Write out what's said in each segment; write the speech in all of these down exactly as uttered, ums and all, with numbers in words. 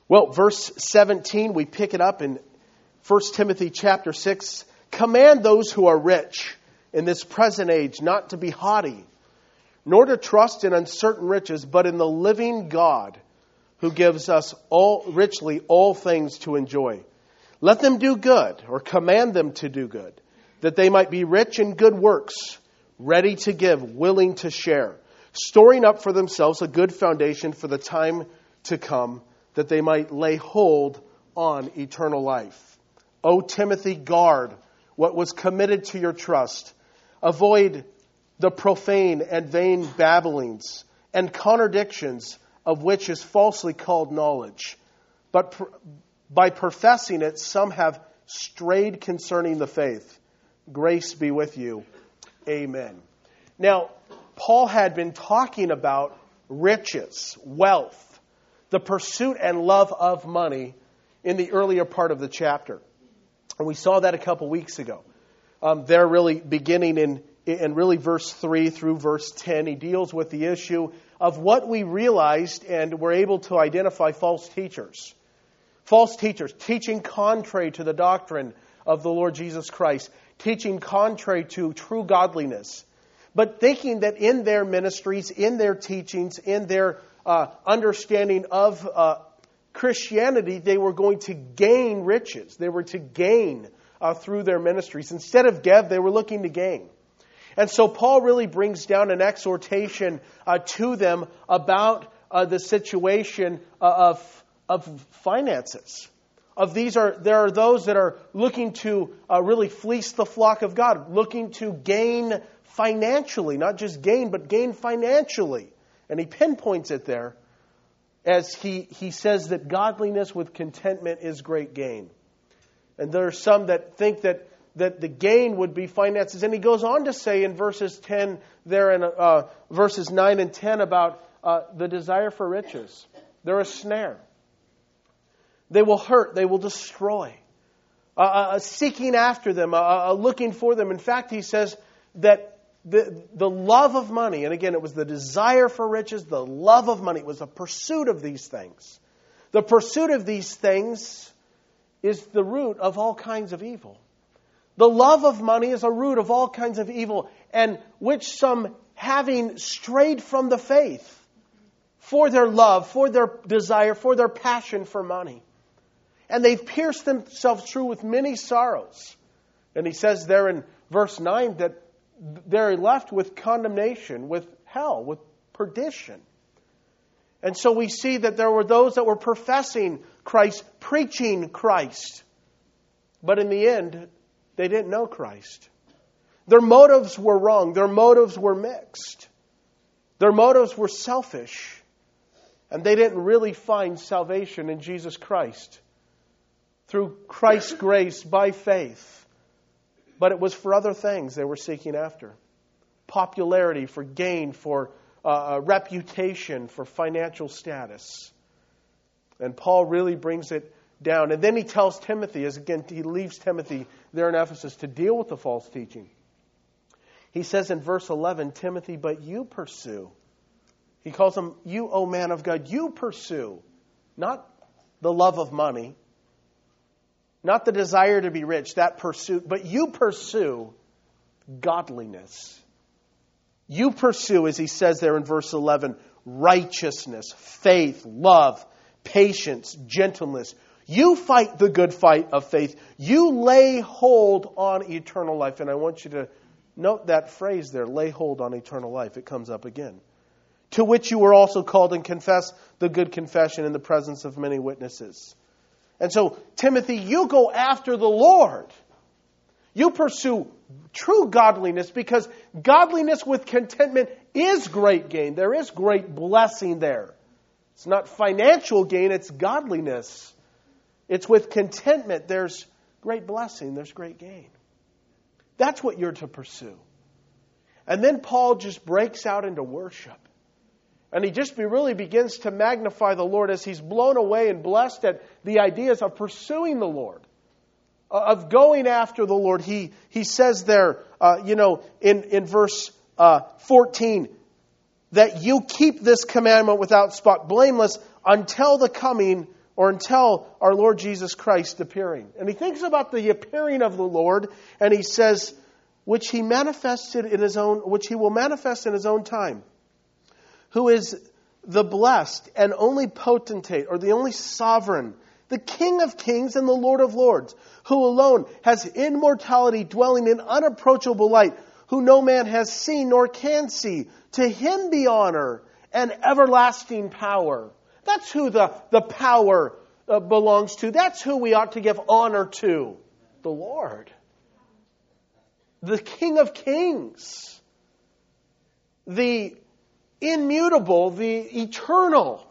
Well, verse seventeen, we pick it up in First Timothy chapter six. Command those who are rich in this present age not to be haughty, nor to trust in uncertain riches, but in the living God, who gives us all richly all things to enjoy. Let them do good, or command them to do good, that they might be rich in good works, ready to give, willing to share, storing up for themselves a good foundation for the time to come, that they might lay hold on eternal life. O Timothy, guard what was committed to your trust. Avoid the profane and vain babblings and contradictions of which is falsely called knowledge. But per, by professing it, some have strayed concerning the faith. Grace be with you. Amen. Now, Paul had been talking about riches, wealth, the pursuit and love of money in the earlier part of the chapter. And we saw that a couple weeks ago. Um, they're really beginning in, in really verse three through verse ten. He deals with the issue of what we realized and were able to identify false teachers. False teachers teaching contrary to the doctrine of the Lord Jesus Christ, teaching contrary to true godliness, but thinking that in their ministries, in their teachings, in their uh, understanding of uh, Christianity, they were going to gain riches. They were to gain uh, through their ministries. Instead of give, they were looking to gain. And so Paul really brings down an exhortation uh, to them about uh, the situation uh, of, of finances. Of these are there are those that are looking to uh, really fleece the flock of God, looking to gain financially, not just gain, but gain financially. And he pinpoints it there as he, he says that godliness with contentment is great gain. And there are some that think that, that the gain would be finances. And he goes on to say in verses ten there in uh, verses nine and ten about uh, the desire for riches. They're a snare. They will hurt. They will destroy. Uh, uh, seeking after them, uh, uh, looking for them. In fact, he says that the, the love of money, and again, it was the desire for riches, the love of money, it was a pursuit of these things. The pursuit of these things is the root of all kinds of evil. The love of money is a root of all kinds of evil, and which some, having strayed from the faith, for their love, for their desire, for their passion for money. And they've pierced themselves through with many sorrows. And he says there in verse nine that they're left with condemnation, with hell, with perdition. And so we see that there were those that were professing Christ, preaching Christ. But in the end, they didn't know Christ. Their motives were wrong. Their motives were mixed. Their motives were selfish. And they didn't really find salvation in Jesus Christ through Christ's grace by faith. But it was for other things they were seeking after. Popularity, for gain, for uh, reputation, for financial status. And Paul really brings it down. And then he tells Timothy, as again he leaves Timothy there in Ephesus to deal with the false teaching. He says in verse eleven, Timothy, but you pursue. He calls him, you, O man of God, you pursue. Not the love of money. Not the desire to be rich, that pursuit, but you pursue godliness. You pursue, as he says there in verse eleven, righteousness, faith, love, patience, gentleness. You fight the good fight of faith. You lay hold on eternal life. And I want you to note that phrase there, lay hold on eternal life. It comes up again. To which you were also called, and confess the good confession in the presence of many witnesses. And so, Timothy, you go after the Lord. You pursue true godliness, because godliness with contentment is great gain. There is great blessing there. It's not financial gain, it's godliness. It's with contentment. There's great blessing. There's great gain. That's what you're to pursue. And then Paul just breaks out into worship. And he just be, really begins to magnify the Lord as he's blown away and blessed at the ideas of pursuing the Lord, of going after the Lord. He he says there, uh, you know, in, in verse uh, fourteen, that you keep this commandment without spot, blameless, until the coming or until our Lord Jesus Christ appearing. And he thinks about the appearing of the Lord, and he says, which he manifested in his own, which he will manifest in his own time, who is the blessed and only potentate, or the only sovereign, the King of kings and the Lord of lords, who alone has immortality, dwelling in unapproachable light, who no man has seen nor can see. To him be honor and everlasting power. That's who the, the power uh, belongs to. That's who we ought to give honor to. The Lord. The King of kings. The immutable, the eternal.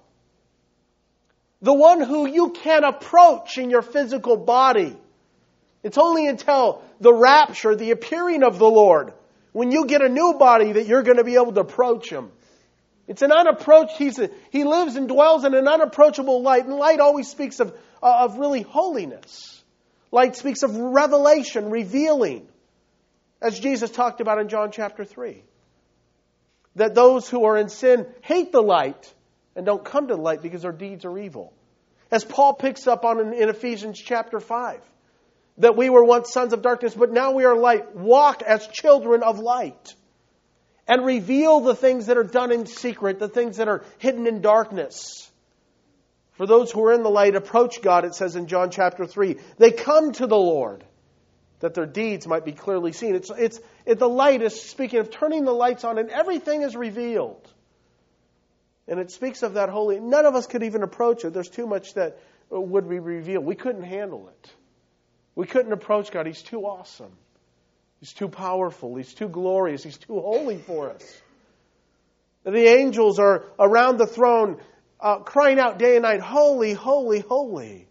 The one who you can't approach in your physical body. It's only until the rapture, the appearing of the Lord, when you get a new body, that you're going to be able to approach Him. It's an unapproached, he's a, He lives and dwells in an unapproachable light. And light always speaks of, uh, of really holiness. Light speaks of revelation, revealing. As Jesus talked about in John chapter three. That those who are in sin hate the light and don't come to the light because their deeds are evil. As Paul picks up on in, in Ephesians chapter five. That we were once sons of darkness, but now we are light. Walk as children of light. And reveal the things that are done in secret, the things that are hidden in darkness. For those who are in the light approach God, it says in John chapter three. They come to the Lord, that their deeds might be clearly seen. It's, it's, it, the light is speaking of turning the lights on, and everything is revealed. And it speaks of that holy. None of us could even approach it. There's too much that would be revealed. We couldn't handle it. We couldn't approach God. He's too awesome. He's too powerful. He's too glorious. He's too holy for us. The angels are around the throne uh, crying out day and night, holy, holy, holy.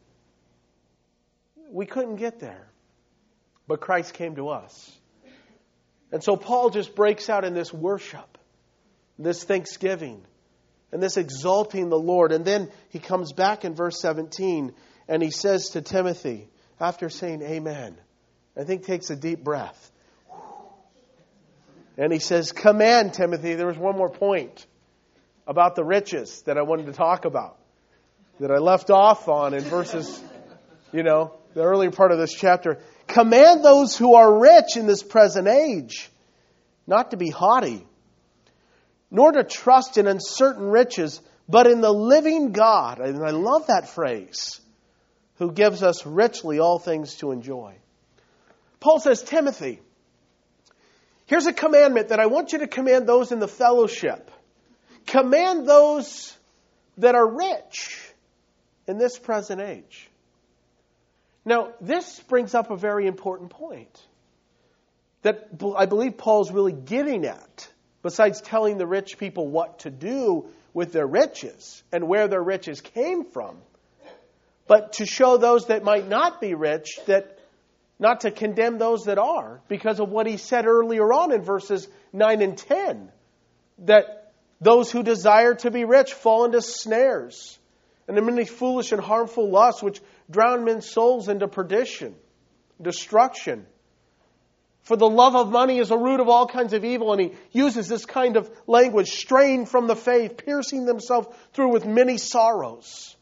We couldn't get there. But Christ came to us. And so Paul just breaks out in this worship, this thanksgiving, and this exalting the Lord. And then he comes back in verse seventeen and he says to Timothy, after saying amen, I think takes a deep breath. And he says, command, Timothy. There was one more point about the riches that I wanted to talk about, that I left off on in verses, you know, the earlier part of this chapter. Command those who are rich in this present age not to be haughty, nor to trust in uncertain riches, but in the living God. And I love that phrase. Who gives us richly all things to enjoy. Paul says, Timothy, here's a commandment that I want you to command those in the fellowship. Command those that are rich in this present age. Now, this brings up a very important point that I believe Paul's really getting at, besides telling the rich people what to do with their riches and where their riches came from. But to show those that might not be rich, that not to condemn those that are, because of what he said earlier on in verses nine and ten. That those who desire to be rich fall into snares, and in many foolish and harmful lusts, which drown men's souls into perdition, destruction. For the love of money is a root of all kinds of evil, and he uses this kind of language, straying from the faith, piercing themselves through with many sorrows.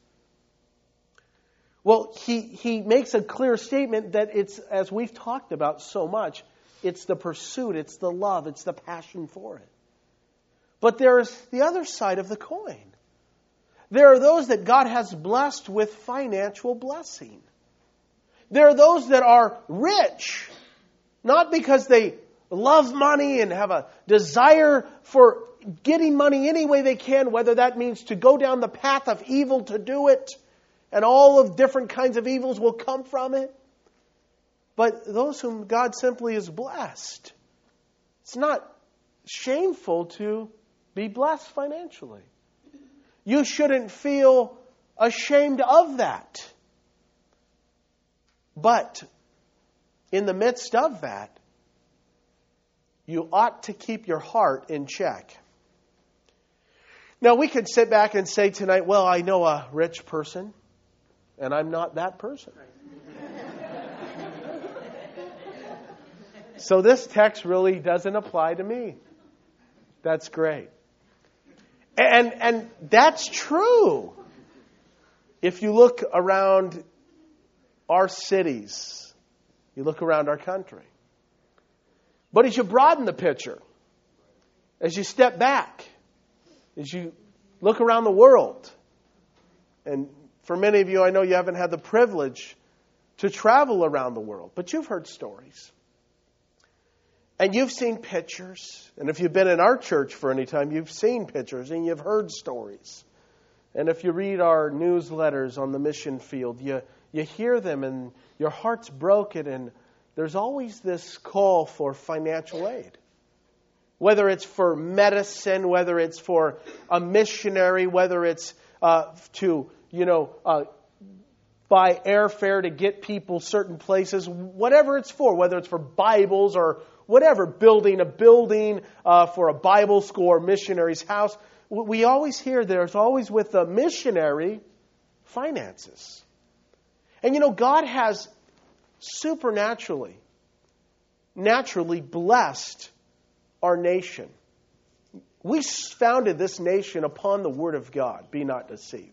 Well, he, he makes a clear statement that it's, as we've talked about so much, it's the pursuit, it's the love, it's the passion for it. But there's the other side of the coin. There are those that God has blessed with financial blessing. There are those that are rich, not because they love money and have a desire for getting money any way they can, whether that means to go down the path of evil to do it, and all of different kinds of evils will come from it. But those whom God simply has blessed, it's not shameful to be blessed financially. You shouldn't feel ashamed of that. But in the midst of that, you ought to keep your heart in check. Now, we could sit back and say tonight, well, I know a rich person, and I'm not that person. So this text really doesn't apply to me. That's great. And and that's true. if you look around our cities, you look around our country. But as you broaden the picture, as you step back, as you look around the world, and for many of you, I know you haven't had the privilege to travel around the world, but you've heard stories. And you've seen pictures. And if you've been in our church for any time, you've seen pictures and you've heard stories. And if you read our newsletters on the mission field, you, you hear them and your heart's broken. And there's always this call for financial aid. Whether it's for medicine, whether it's for a missionary, whether it's uh, to, you know, uh, buy airfare to get people certain places, whatever it's for, whether it's for Bibles or whatever, building a building uh, for a Bible school or missionary's house. We always hear there's always with the missionary finances. And you know, God has supernaturally, naturally blessed our nation. We founded this nation upon the Word of God. Be not deceived.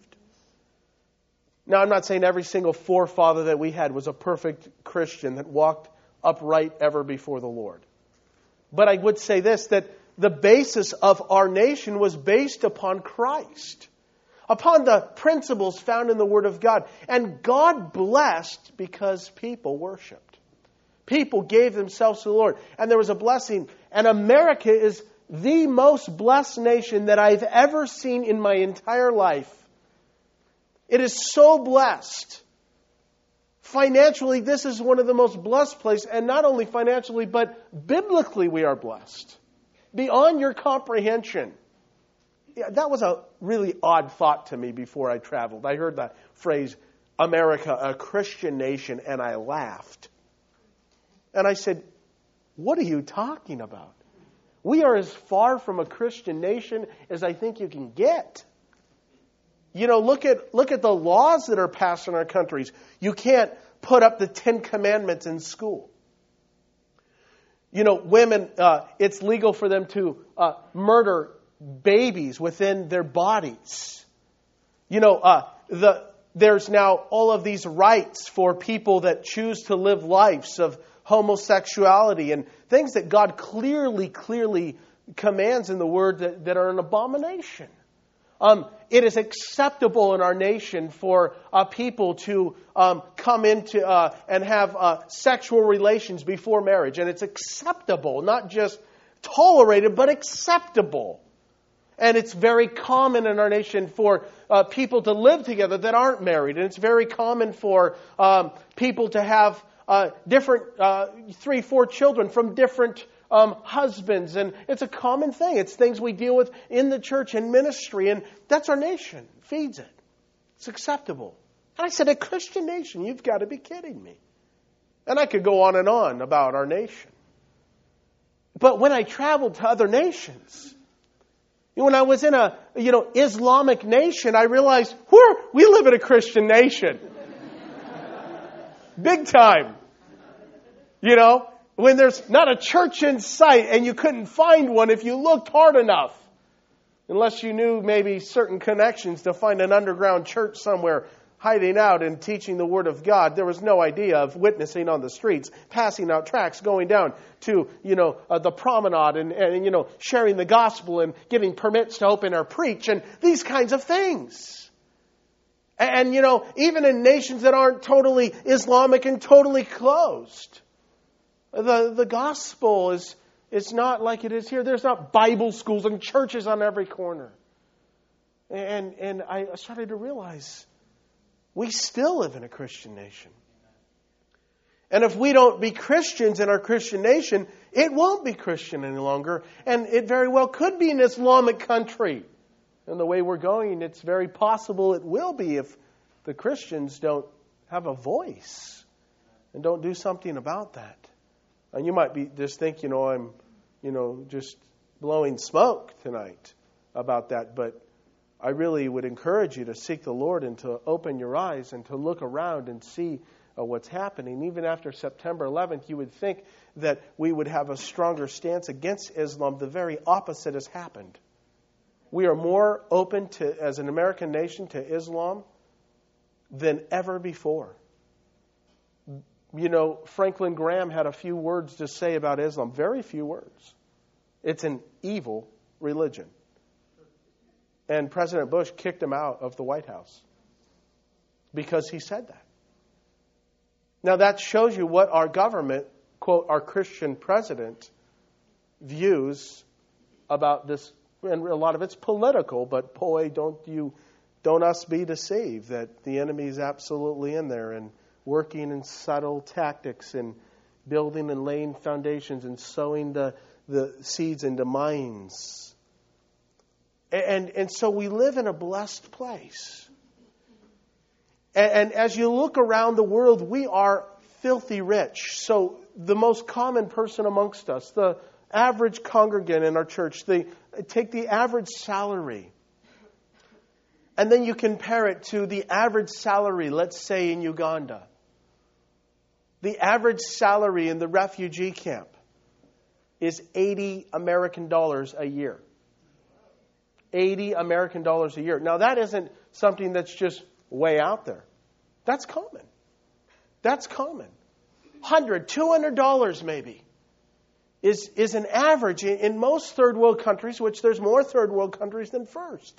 Now, I'm not saying every single forefather that we had was a perfect Christian that walked upright ever before the Lord. But I would say this, that the basis of our nation was based upon Christ, upon the principles found in the Word of God. And God blessed because people worshiped. People gave themselves to the Lord. And there was a blessing. And America is the most blessed nation that I've ever seen in my entire life. It is so blessed. Financially, this is one of the most blessed places. And not only financially, but biblically we are blessed. Beyond your comprehension. Yeah, that was a really odd thought to me before I traveled. I heard the phrase, America, a Christian nation, and I laughed. And I said, what are you talking about? We are as far from a Christian nation as I think you can get. You know, look at look at the laws that are passed in our countries. You can't put up the Ten Commandments in school. You know, women, uh, it's legal for them to uh, murder babies within their bodies. You know, uh, the there's now all of these rights for people that choose to live lives of homosexuality and things that God clearly, clearly commands in the Word that, that are an abomination. Um, it is acceptable in our nation for uh, people to um, come into uh, and have uh, sexual relations before marriage. And it's acceptable, not just tolerated, but acceptable. And it's very common in our nation for uh, people to live together that aren't married. And it's very common for um, people to have uh, different, uh, three, four children from different Um, husbands, and it's a common thing. It's things we deal with in the church and ministry, and that's our nation. Feeds it. It's acceptable. And I said, a Christian nation? You've got to be kidding me. And I could go on and on about our nation. But when I traveled to other nations, when I was in a you know Islamic nation, I realized, where we live in a Christian nation. Big time. You know? When there's not a church in sight and you couldn't find one if you looked hard enough. Unless you knew maybe certain connections to find an underground church somewhere hiding out and teaching the Word of God. There was no idea of witnessing on the streets, passing out tracts, going down to, you know, uh, the promenade and, and, you know, sharing the gospel and giving permits to open or preach and these kinds of things. And, and you know, even in nations that aren't totally Islamic and totally closed. The the gospel is, is not like it is here. There's not Bible schools and churches on every corner. And and I started to realize we still live in a Christian nation. And if we don't be Christians in our Christian nation, it won't be Christian any longer. And it very well could be an Islamic country. And the way we're going, it's very possible it will be if the Christians don't have a voice and don't do something about that. And you might be just think, you know, I'm, you know, just blowing smoke tonight about that. But I really would encourage you to seek the Lord and to open your eyes and to look around and see uh, what's happening. Even after September eleventh, you would think that we would have a stronger stance against Islam. The very opposite has happened. We are more open to, as an American nation, to Islam than ever before. You know, Franklin Graham had a few words to say about Islam. Very few words. It's an evil religion. And President Bush kicked him out of the White House because he said that. Now that shows you what our government, quote, our Christian president, views about this. And a lot of it's political, but boy, don't you, don't us be deceived that the enemy is absolutely in there and working in subtle tactics and building and laying foundations and sowing the, the seeds into minds. And, and so we live in a blessed place. And, and as you look around the world, we are filthy rich. So the most common person amongst us, the average congregant in our church, they take the average salary. And then you compare it to the average salary, let's say in Uganda. The average salary in the refugee camp is eighty American dollars a year. eighty American dollars a year. Now that isn't something that's just way out there. That's common. That's common. one hundred, two hundred dollars maybe is, is an average in, in most third world countries, which there's more third world countries than first.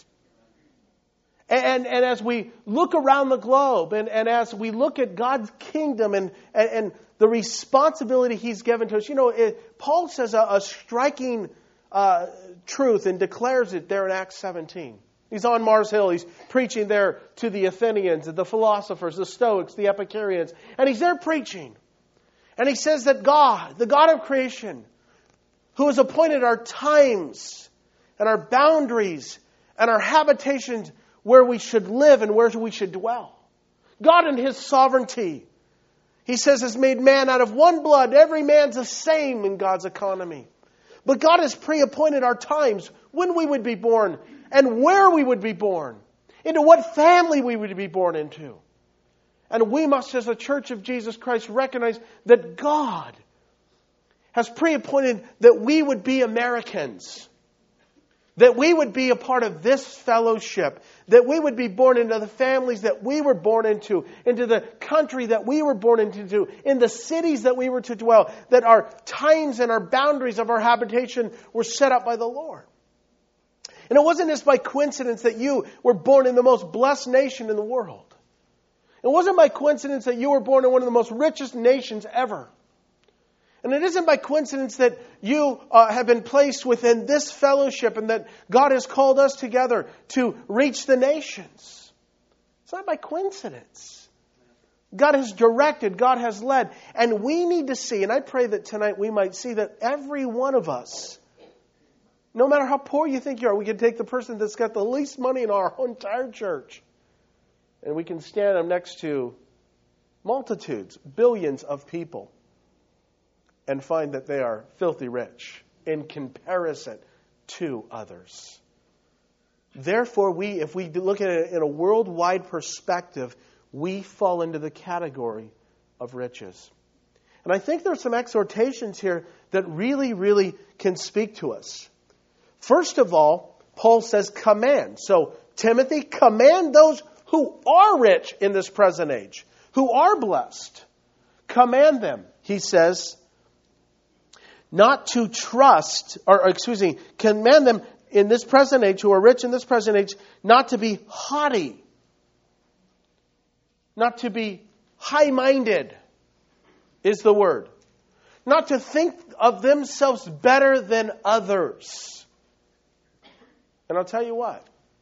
And, and as we look around the globe and, and as we look at God's kingdom and, and, and the responsibility He's given to us, you know, it, Paul says a, a striking uh, truth and declares it there in Acts seventeen. He's on Mars Hill. He's preaching there to the Athenians, the philosophers, the Stoics, the Epicureans. And he's there preaching. And he says that God, the God of creation, who has appointed our times and our boundaries and our habitations where we should live and where we should dwell. God in His sovereignty, He says, has made man out of one blood. Every man's the same in God's economy. But God has pre-appointed our times, when we would be born and where we would be born, into what family we would be born into. And we must, as a church of Jesus Christ, recognize that God has pre-appointed that we would be Americans. That we would be a part of this fellowship. That we would be born into the families that we were born into. Into the country that we were born into. In the cities that we were to dwell. That our times and our boundaries of our habitation were set up by the Lord. And it wasn't just by coincidence that you were born in the most blessed nation in the world. It wasn't by coincidence that you were born in one of the most richest nations ever. And it isn't by coincidence that you uh, have been placed within this fellowship and that God has called us together to reach the nations. It's not by coincidence. God has directed, God has led. And we need to see, and I pray that tonight we might see that every one of us, no matter how poor you think you are, we can take the person that's got the least money in our entire church and we can stand them next to multitudes, billions of people, and find that they are filthy rich in comparison to others. Therefore, we, if we look at it in a worldwide perspective, we fall into the category of riches. And I think there's some exhortations here that really, really can speak to us. First of all, Paul says command. So, Timothy, command those who are rich in this present age, who are blessed. Command them, he says, not to trust, or, or excuse me, command them in this present age, who are rich in this present age, not to be haughty, not to be high-minded, is the word. Not to think of themselves better than others. And I'll tell you what,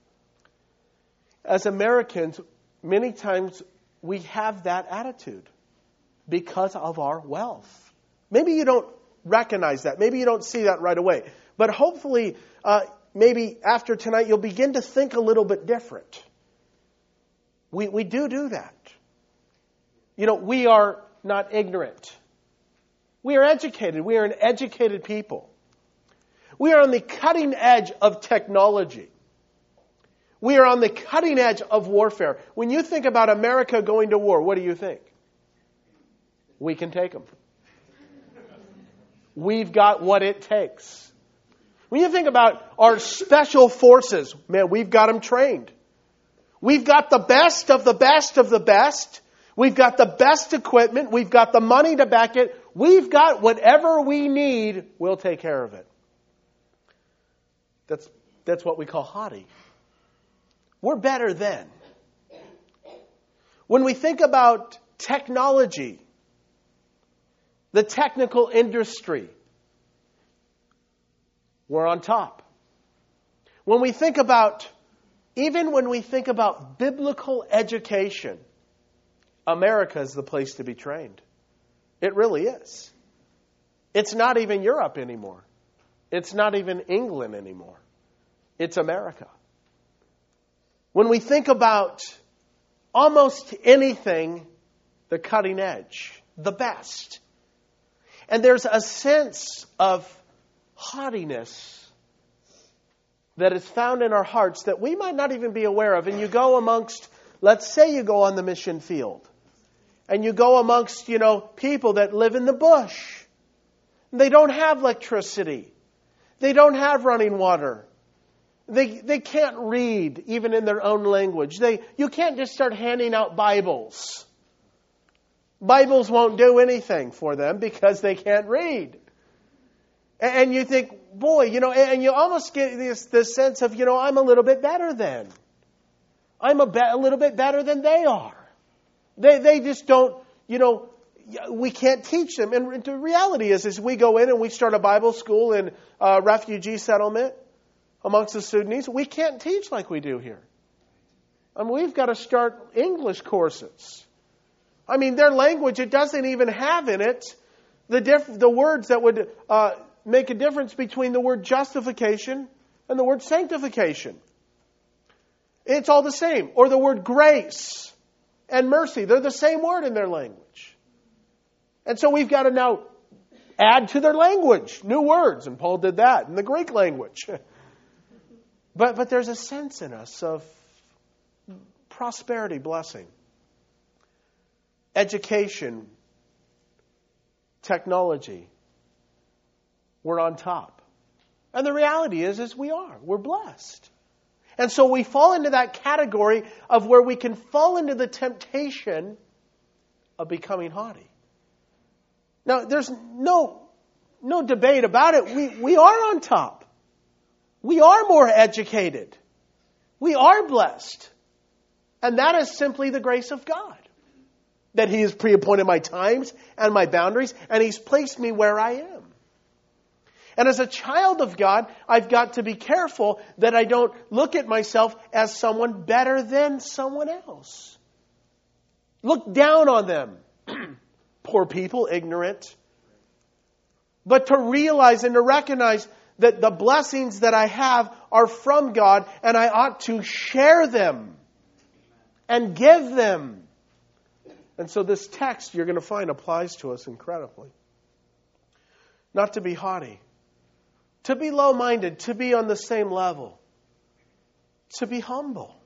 as Americans, many times we have that attitude because of our wealth. Maybe you don't recognize that. Maybe you don't see that right away. But hopefully, uh, maybe after tonight, you'll begin to think a little bit different. We, we do do that. You know, we are not ignorant. We are educated. We are an educated people. We are on the cutting edge of technology. We are on the cutting edge of warfare. When you think about America going to war, what do you think? We can take them. We've got what it takes. When you think about our special forces, man, we've got them trained. We've got the best of the best of the best. We've got the best equipment. We've got the money to back it. We've got whatever we need. We'll take care of it. That's, that's what we call haughty. We're better than. When we think about technology, the technical industry, we're on top. When we think about, even when we think about biblical education, America is the place to be trained. It really is. It's not even Europe anymore. It's not even England anymore. It's America. When we think about almost anything, the cutting edge, the best. And there's a sense of haughtiness that is found in our hearts that we might not even be aware of. And you go amongst, let's say you go on the mission field. And you go amongst, you know, people that live in the bush. They don't have electricity. They don't have running water. They they can't read even in their own language. They you can't just start handing out Bibles. Bibles won't do anything for them because they can't read. And you think, boy, you know, and you almost get this, this sense of, you know, I'm a little bit better than. I'm a, be- a little bit better than they are. They they just don't, you know, we can't teach them. And the reality is, is we go in and we start a Bible school in a refugee settlement amongst the Sudanese. We can't teach like we do here. I mean, we've got to start English courses. I mean, their language, it doesn't even have in it the diff- the words that would uh, make a difference between the word justification and the word sanctification. It's all the same. Or the word grace and mercy. They're the same word in their language. And so we've got to now add to their language new words. And Paul did that in the Greek language. But but there's a sense in us of prosperity, blessing, education, technology. We're on top. And the reality is, is we are. We're blessed. And so we fall into that category of where we can fall into the temptation of becoming haughty. Now, there's no, no debate about it. We, we are on top. We are more educated. We are blessed. And that is simply the grace of God. That He has pre-appointed my times and my boundaries, and He's placed me where I am. And as a child of God, I've got to be careful that I don't look at myself as someone better than someone else. Look down on them. Poor people, ignorant. But to realize and to recognize that the blessings that I have are from God, and I ought to share them and give them. And so this text, you're going to find, applies to us incredibly. Not to be haughty. To be low-minded, to be on the same level, to be humble.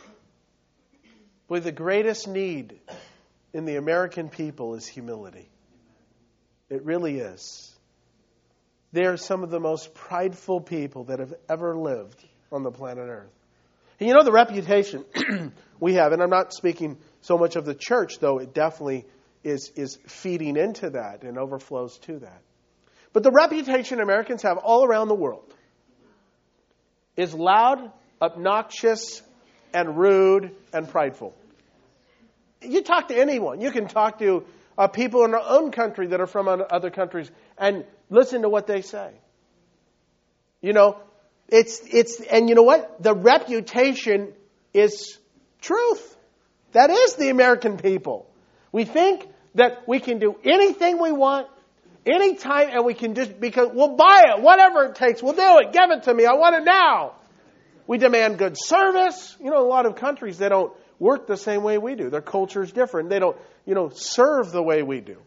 Boy, the greatest need in the American people is humility. It really is. They are some of the most prideful people that have ever lived on the planet Earth. And you know the reputation we have, and I'm not speaking so much of the church, though it definitely is, is feeding into that and overflows to that. But the reputation Americans have all around the world is loud, obnoxious, and rude, and prideful. You talk to anyone. You can talk to uh, people in our own country that are from other countries and listen to what they say. You know, it's, it's, and you know what? The reputation is truth. That is the American people. We think that we can do anything we want, anytime, and we can just, because we'll buy it, whatever it takes, we'll do it, give it to me, I want it now. We demand good service. You know, a lot of countries, they don't work the same way we do. Their culture is different. They don't, you know, serve the way we do.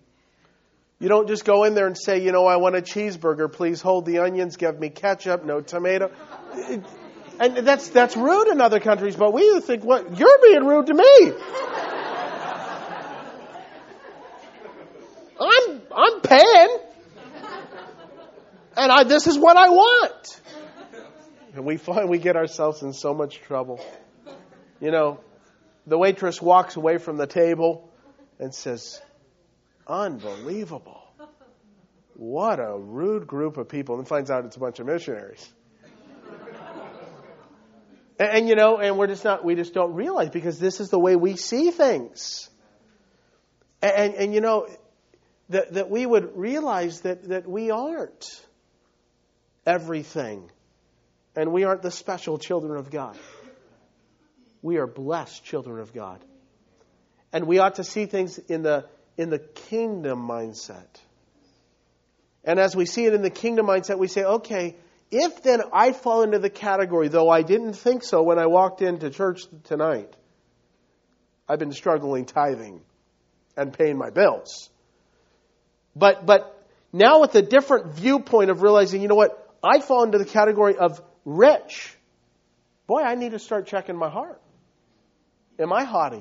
You don't just go in there and say, you know, I want a cheeseburger, please hold the onions, give me ketchup, no tomato. And that's that's rude in other countries, but we think, what, you're being rude to me. I'm I'm paying, and I, this is what I want. And we find we get ourselves in so much trouble. You know, the waitress walks away from the table and says, unbelievable. What a rude group of people. And finds out it's a bunch of missionaries. and, and, you know, and we're just not, we just don't realize because this is the way we see things. And, and, and you know, that, that we would realize that, that we aren't everything. And we aren't the special children of God. We are blessed children of God. And we ought to see things in the in the kingdom mindset. And as we see it in the kingdom mindset, we say, okay, if then I fall into the category, though I didn't think so when I walked into church tonight, I've been struggling tithing and paying my bills. But but now with a different viewpoint of realizing, you know what, I fall into the category of rich. Boy, I need to start checking my heart. Am I haughty?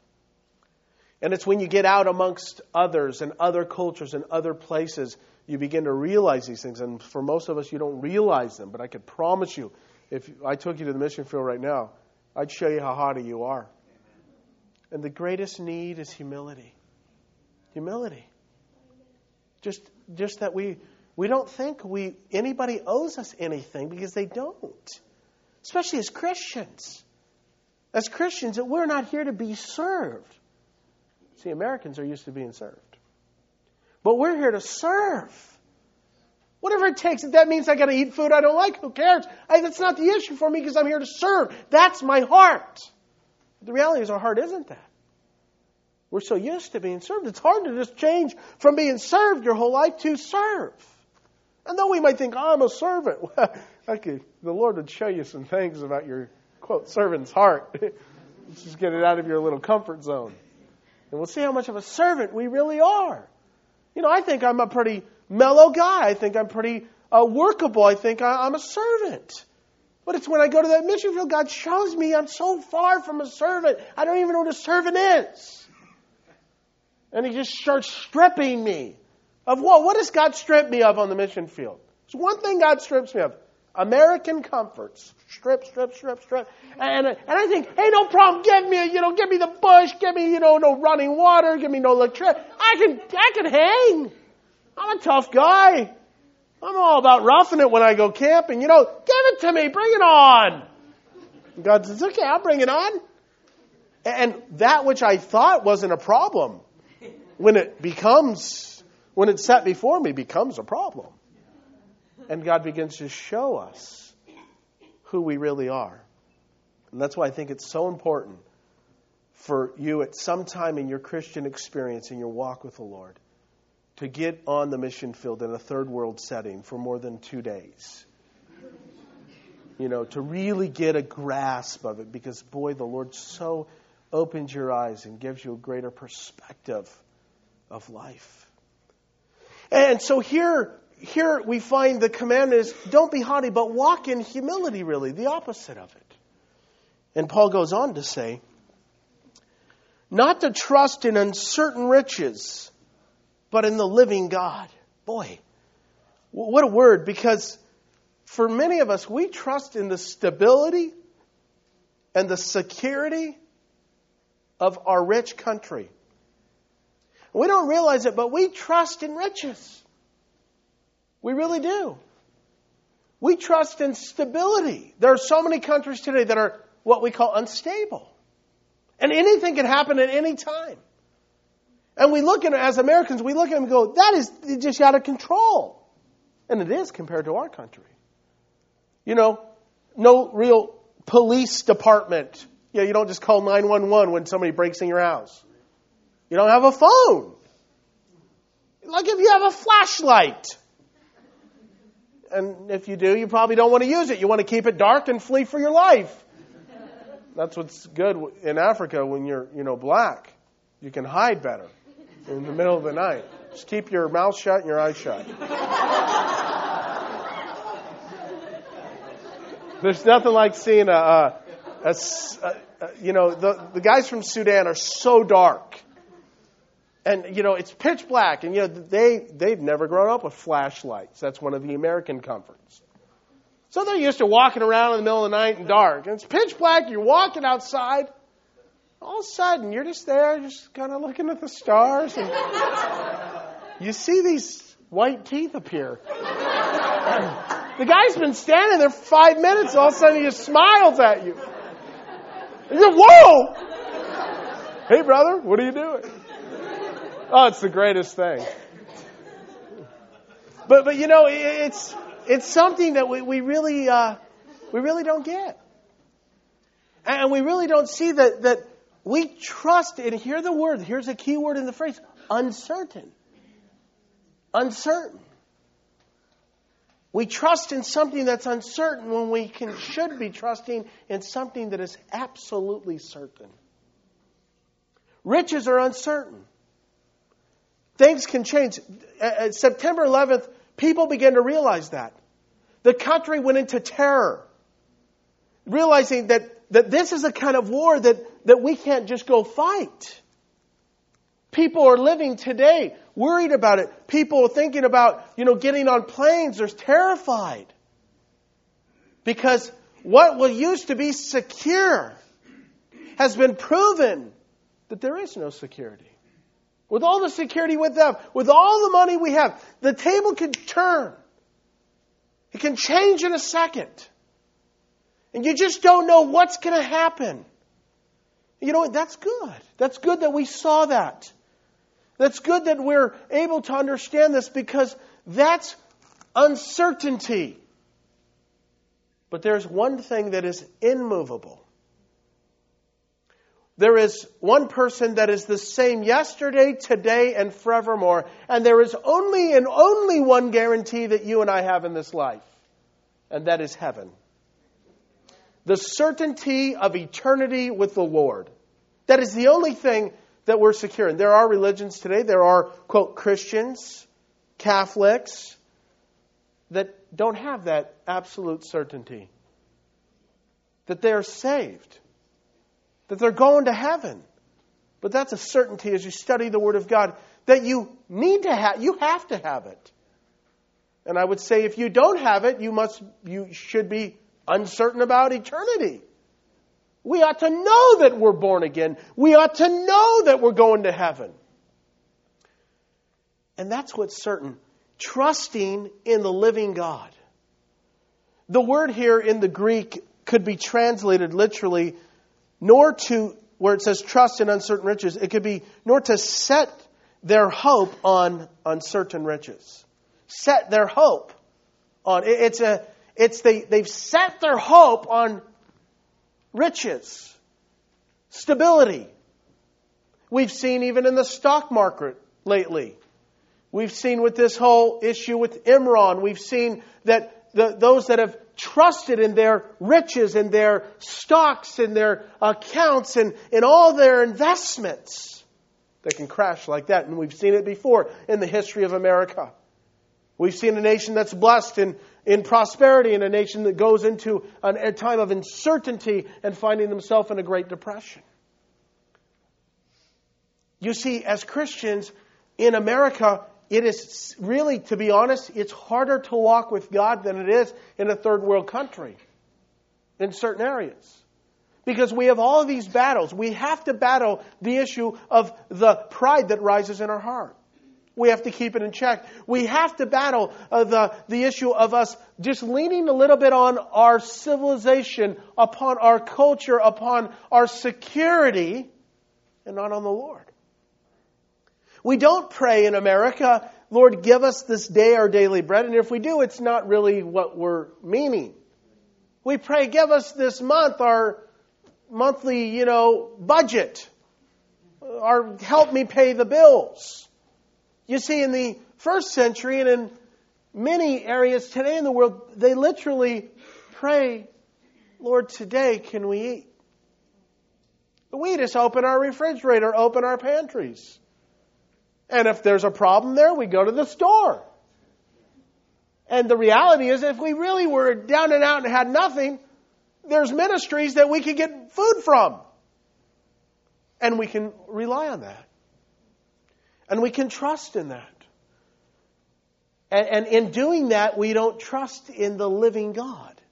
And it's when you get out amongst others and other cultures and other places, you begin to realize these things. And for most of us, you don't realize them. But I could promise you, if I took you to the mission field right now, I'd show you how haughty you are. And the greatest need is humility. Humility. Just, just that we, we don't think we anybody owes us anything because they don't. Especially as Christians. As Christians, that we're not here to be served. See, Americans are used to being served. But we're here to serve. Whatever it takes. If that means I got to eat food I don't like, who cares? I, that's not the issue for me because I'm here to serve. That's my heart. The reality is our heart isn't that. We're so used to being served. It's hard to just change from being served your whole life to serve. And though we might think, oh, I'm a servant. Okay, the Lord would show you some things about your, quote, servant's heart. Let's just get it out of your little comfort zone. And we'll see how much of a servant we really are. You know, I think I'm a pretty mellow guy. I think I'm pretty uh, workable. I think I, I'm a servant. But it's when I go to that mission field, God shows me I'm so far from a servant. I don't even know what a servant is. And He just starts stripping me. Of what? What does God strip me of on the mission field? There's one thing God strips me of. American comforts. Strip, strip, strip, strip. And, and I think, hey, no problem. Give me, you know, give me the bush. Give me, you know, no running water. Give me no electricity. I can, I can hang. I'm a tough guy. I'm all about roughing it when I go camping. You know, give it to me. Bring it on. And God says, okay, I'll bring it on. And that which I thought wasn't a problem, when it becomes, when it's set before me, becomes a problem. And God begins to show us who we really are. And that's why I think it's so important for you at some time in your Christian experience, in your walk with the Lord, to get on the mission field in a third world setting for more than two days. You know, to really get a grasp of it. Because, boy, the Lord so opens your eyes and gives you a greater perspective of life. And so here... Here we find the commandment is don't be haughty, but walk in humility, really, the opposite of it. And Paul goes on to say, not to trust in uncertain riches, but in the living God. Boy, what a word, because for many of us, we trust in the stability and the security of our rich country. We don't realize it, but we trust in riches. We really do. We trust in stability. There are so many countries today that are what we call unstable. And anything can happen at any time. And we look at it, as Americans, we look at them and go, that is just out of control. And it is compared to our country. You know, no real police department. You know, you don't just call nine one one when somebody breaks in your house. You don't have a phone. Like if you have a flashlight. And if you do, you probably don't want to use it. You want to keep it dark and flee for your life. That's what's good in Africa when you're, you know, black. You can hide better in the middle of the night. Just keep your mouth shut and your eyes shut. There's nothing like seeing a, a, a, a you know, the, the guys from Sudan are so dark. And, you know, it's pitch black. And, you know, they, they've never grown up with flashlights. That's one of the American comforts. So they're used to walking around in the middle of the night and dark. And it's pitch black, you're walking outside. All of a sudden, you're just there, just kind of looking at the stars. And you see these white teeth appear. The guy's been standing there for five minutes. All of a sudden, he just smiles at you. And you're, whoa! Hey, brother, what are you doing? Oh, it's the greatest thing. But, but you know, it's it's something that we, we really uh, we really don't get. And we really don't see that, that we trust, and hear the word, here's a key word in the phrase, uncertain. Uncertain. We trust in something that's uncertain when we can should be trusting in something that is absolutely certain. Riches are uncertain. Things can change. Uh, September eleventh, people began to realize that. The country went into terror, realizing that, that this is a kind of war that, that we can't just go fight. People are living today worried about it. People are thinking about, you know, getting on planes. They're terrified. Because what was used to be secure has been proven that there is no security. With all the security we have, with all the money we have, the table can turn. It can change in a second. And you just don't know what's going to happen. You know, that's good. That's good that we saw that. That's good that we're able to understand this because that's uncertainty. But there's one thing that is immovable. There is one person that is the same yesterday, today, and forevermore. And there is only and only one guarantee that you and I have in this life. And that is heaven. The certainty of eternity with the Lord. That is the only thing that we're secure in. There are religions today. There are, quote, Christians, Catholics, that don't have that absolute certainty. That they're saved. That they're going to heaven. But that's a certainty as you study the Word of God that you need to have. You have to have it. And I would say if you don't have it, you must, you should be uncertain about eternity. We ought to know that we're born again. We ought to know that we're going to heaven. And that's what's certain. Trusting in the living God. The word here in the Greek could be translated literally, nor to, where it says trust in uncertain riches, it could be, nor to set their hope on uncertain riches. Set their hope on, it's a, it's they, they've set their hope on riches, stability. We've seen even in the stock market lately. We've seen with this whole issue with Enron, we've seen that the, those that have trusted in their riches and their stocks and their accounts and in all their investments, they can crash like that. And we've seen it before in the history of America. We've seen a nation that's blessed in, in prosperity and a nation that goes into an, a time of uncertainty and finding themselves in a Great Depression. You see, as Christians in America, it is really, to be honest, it's harder to walk with God than it is in a third world country in certain areas. Because we have all of these battles. We have to battle the issue of the pride that rises in our heart. We have to keep it in check. We have to battle uh, the, the issue of us just leaning a little bit on our civilization, upon our culture, upon our security, and not on the Lord. We don't pray in America, Lord, give us this day our daily bread. And if we do, it's not really what we're meaning. We pray, give us this month our monthly, you know, budget. Or help me pay the bills. You see, in the first century and in many areas today in the world, they literally pray, Lord, today can we eat? We just open our refrigerator, open our pantries. And if there's a problem there, we go to the store. And the reality is, if we really were down and out and had nothing, there's ministries that we could get food from. And we can rely on that. And we can trust in that. And, and in doing that, we don't trust in the living God.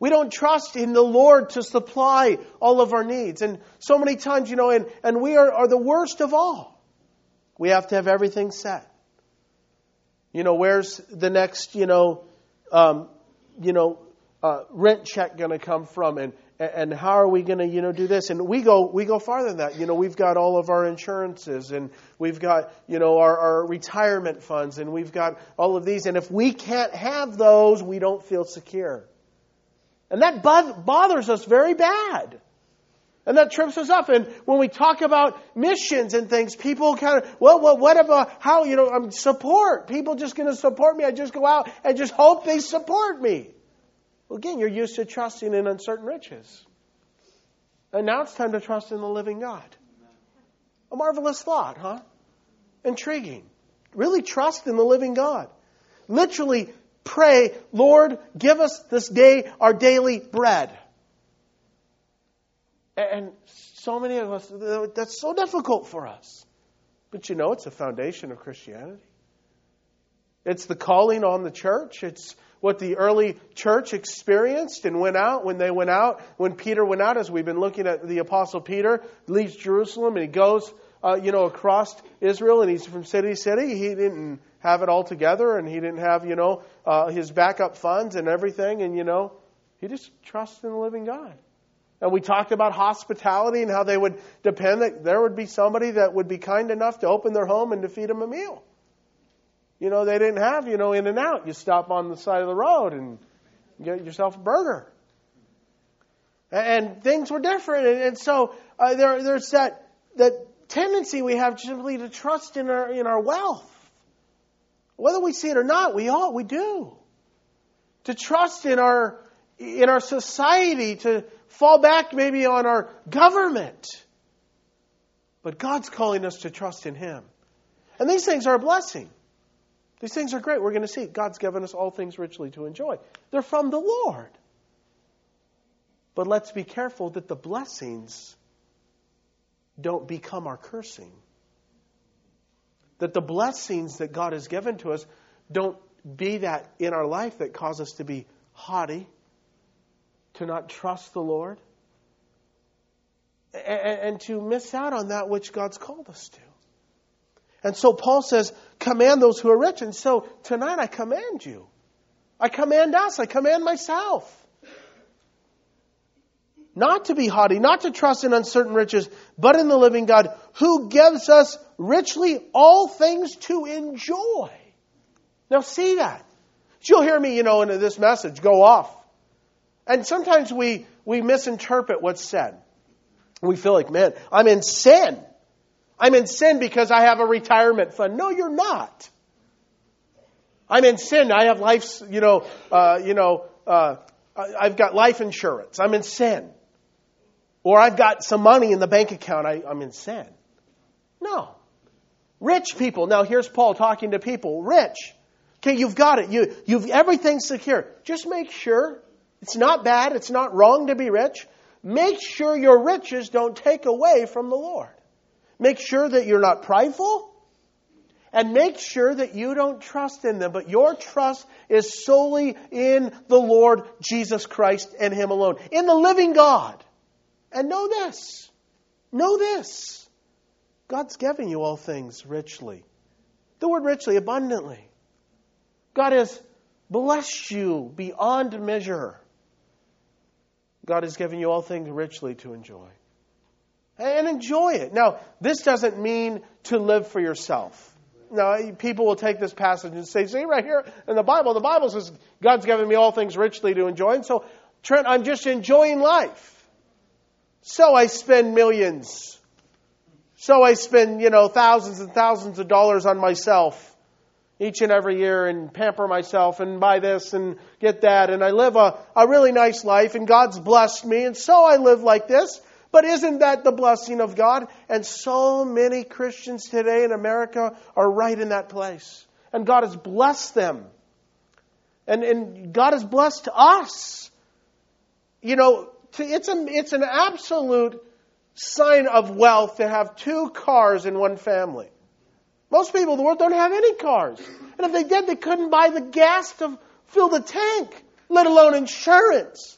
We don't trust in the Lord to supply all of our needs. And so many times, you know, and, and we are, are the worst of all. We have to have everything set. You know, where's the next, you know, um, you know, uh, rent check going to come from? And, and how are we going to, you know, do this? And we go, we go farther than that. You know, we've got all of our insurances, and we've got, you know, our, our retirement funds, and we've got all of these. And if we can't have those, we don't feel secure. And that bothers us very bad. And that trips us up. And when we talk about missions and things, people kind of, well, well what about how, you know, um, support? People just going to support me. I just go out and just hope they support me. Well, again, you're used to trusting in uncertain riches. And now it's time to trust in the living God. A marvelous thought, huh? Intriguing. Really trust in the living God. Literally pray, Lord, give us this day our daily bread. And so many of us, that's so difficult for us. But you know, it's a foundation of Christianity. It's the calling on the church. It's what the early church experienced and went out. When they went out, when Peter went out, as we've been looking at, the Apostle Peter leaves Jerusalem and he goes, uh, you know, across Israel, and he's from city to city. He didn't have it all together, and he didn't have, you know, uh, his backup funds and everything. And, you know, he just trusted in the living God. And we talked about hospitality and how they would depend that there would be somebody that would be kind enough to open their home and to feed them a meal. You know, they didn't have, you know, In and Out. You stop on the side of the road and get yourself a burger. And things were different. And, and so uh, there, there's that that tendency we have simply to trust in our in our wealth. Whether we see it or not, we all we do. To trust in our in our society, to fall back maybe on our government. But God's calling us to trust in Him. And these things are a blessing. These things are great. We're going to see God's given us all things richly to enjoy. They're from the Lord. But let's be careful that the blessings don't become our cursing. That the blessings that God has given to us don't be that in our life that cause us to be haughty, to not trust the Lord, and, and to miss out on that which God's called us to. And so Paul says, command those who are rich. And so tonight I command you. I command us. I command myself. Not to be haughty, not to trust in uncertain riches, but in the living God, who gives us richly all things to enjoy. Now see that. You'll hear me, you know, in this message go off. And sometimes we, we misinterpret what's said. We feel like, man, I'm in sin. I'm in sin because I have a retirement fund. No, you're not. I'm in sin. I have life's, you know, uh, you know, uh, I've got life insurance. I'm in sin. Or I've got some money in the bank account. I, I'm in sin. No. Rich people. Now here's Paul talking to people. Rich. Okay, you've got it. You, you've everything's secure. Just make sure it's not bad. It's not wrong to be rich. Make sure your riches don't take away from the Lord. Make sure that you're not prideful. And make sure that you don't trust in them, but your trust is solely in the Lord Jesus Christ and Him alone. In the living God. And know this. Know this. God's given you all things richly. The word richly, abundantly. God has blessed you beyond measure. God has given you all things richly to enjoy. And enjoy it. Now, this doesn't mean to live for yourself. Now, people will take this passage and say, see, right here in the Bible, the Bible says God's given me all things richly to enjoy. And so, Trent, I'm just enjoying life. So I spend millions. So I spend, you know, thousands and thousands of dollars on myself each and every year and pamper myself and buy this and get that. And I live a, a really nice life and God's blessed me. And so I live like this. But isn't that the blessing of God? And so many Christians today in America are right in that place. And God has blessed them. And, and God has blessed us. You know, it's, a, it's an absolute sign of wealth to have two cars in one family. Most people in the world don't have any cars. And if they did, they couldn't buy the gas to fill the tank, let alone insurance.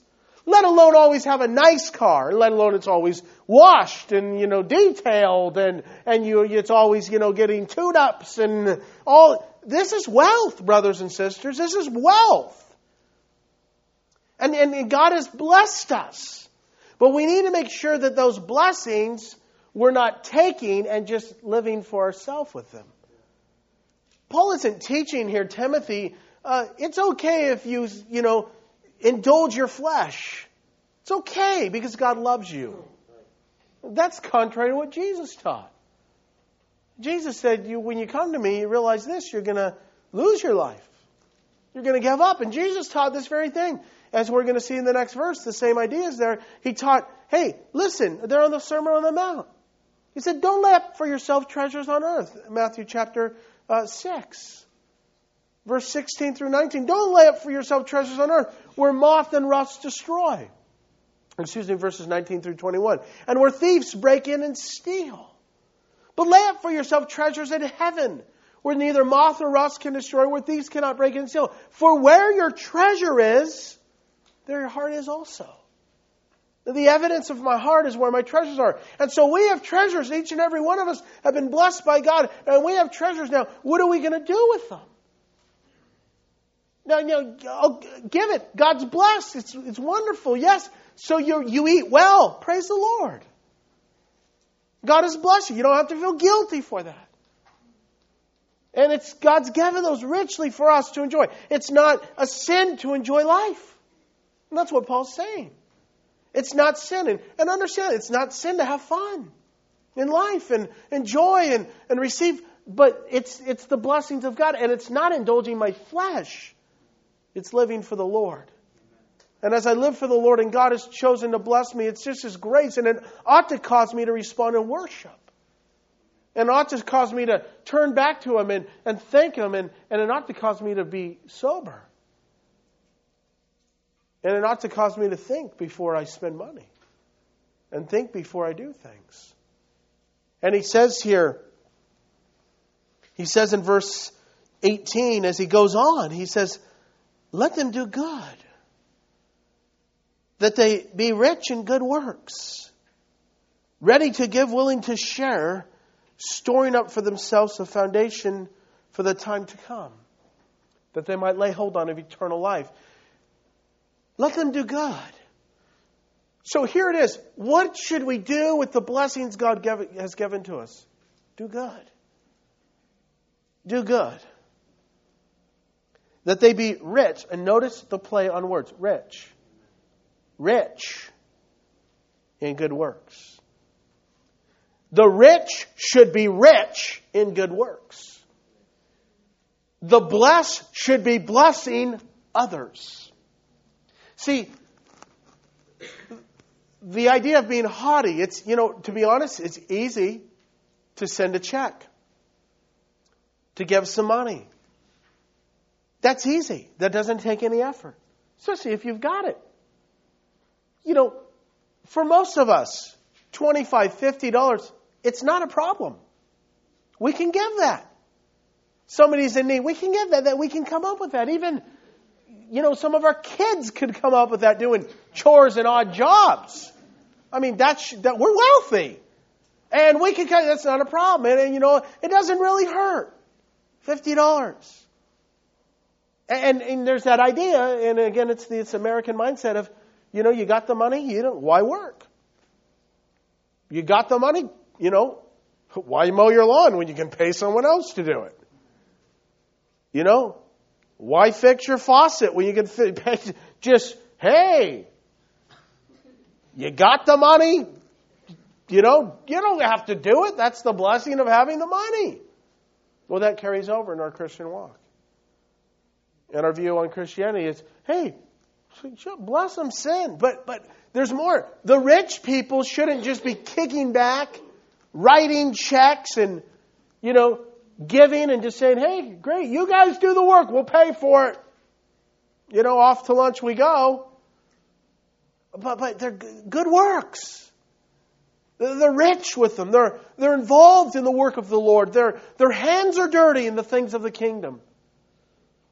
let alone always have a nice car, let alone it's always washed and, you know, detailed and, and you, it's always, you know, getting tune-ups and all. This is wealth, brothers and sisters. This is wealth. And, and God has blessed us. But we need to make sure that those blessings we're not taking and just living for ourselves with them. Paul isn't teaching here, Timothy, uh, it's okay if you, you know, indulge your flesh. It's okay because God loves you. That's contrary to what Jesus taught. Jesus said, "You, when you come to me, you realize this, you're going to lose your life. You're going to give up." And Jesus taught this very thing. As we're going to see in the next verse, the same idea is there. He taught, hey, listen, they're on the Sermon on the Mount. He said, don't lay up for yourself treasures on earth. Matthew chapter uh, six, verse sixteen through nineteen. Don't lay up for yourself treasures on earth where moth and rust destroy. Excuse me, verses nineteen through twenty-one. And where thieves break in and steal. But lay up for yourself treasures in heaven, where neither moth or rust can destroy, where thieves cannot break in and steal. For where your treasure is, there your heart is also. The evidence of my heart is where my treasures are. And so we have treasures. Each and every one of us have been blessed by God. And we have treasures now. What are we going to do with them? Now, you know, I'll give it. God's blessed. It's, it's wonderful. Yes. So you you eat well. Praise the Lord. God has blessed you. You don't have to feel guilty for that. And it's God's given those richly for us to enjoy. It's not a sin to enjoy life. And that's what Paul's saying. It's not sin. And, and understand, it's not sin to have fun in life and enjoy and, and receive. But it's it's the blessings of God. And it's not indulging my flesh. It's living for the Lord. And as I live for the Lord and God has chosen to bless me, it's just His grace. And it ought to cause me to respond in worship. And it ought to cause me to turn back to Him and, and thank Him. And, and it ought to cause me to be sober. And it ought to cause me to think before I spend money. And think before I do things. And he says here, he says in verse eighteen, as he goes on, he says, let them do good, that they be rich in good works, ready to give, willing to share, storing up for themselves a foundation for the time to come, that they might lay hold on of eternal life. Let them do good. So here it is. What should we do with the blessings God give, has given to us? Do good. Do good. That they be rich. And notice the play on words. Rich. Rich in good works. The rich should be rich in good works. The blessed should be blessing others. See, the idea of being haughty, it's, you know, to be honest, it's easy to send a check, to give some money. That's easy. That doesn't take any effort, especially if you've got it. You know, for most of us, twenty-five dollars, fifty dollars, it's not a problem. We can give that. Somebody's in need, we can give that, that we can come up with that. Even, you know, some of our kids could come up with that doing chores and odd jobs. I mean, that's, that we're wealthy. And we can, that's not a problem. And, and, you know, it doesn't really hurt. fifty dollars. And, and there's that idea, and again, it's the it's American mindset of, you know, you got the money, you don't, why work? You got the money, you know, why mow your lawn when you can pay someone else to do it? You know, why fix your faucet when you can fi- just, hey, you got the money, you know, you don't have to do it. That's the blessing of having the money. Well, that carries over in our Christian walk. And our view on Christianity is, hey, bless them, sin. But but there's more. The rich people shouldn't just be kicking back, writing checks and, you know, giving and just saying, hey, great, you guys do the work, we'll pay for it. You know, off to lunch we go. But but they're good works. They're rich with them. They're they're involved in the work of the Lord. Their their hands are dirty in the things of the kingdom.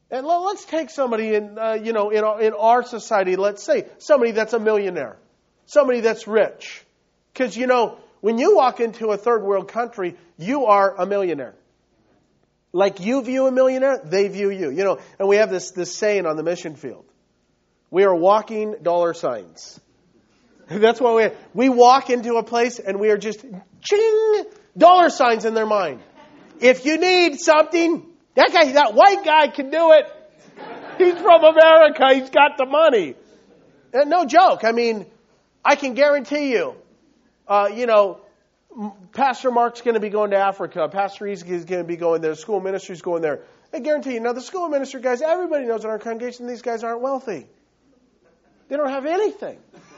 And let's take somebody in, uh, you know, in our, in our society, let's say somebody that's a millionaire, somebody that's rich. Because, you know, when you walk into a third world country, you are a millionaire. Like you view a millionaire, they view you. You know, and we have this, this saying on the mission field. We are walking dollar signs. That's what we we walk into a place and we are just ching dollar signs in their mind. If you need something, that guy, that white guy can do it. He's from America. He's got the money. And no joke. I mean, I can guarantee you, uh, you know, Pastor Mark's going to be going to Africa. Pastor Easy is going to be going there. School ministry's going there. I guarantee you. Now, the school ministry guys, everybody knows in our congregation these guys aren't wealthy. They don't have anything.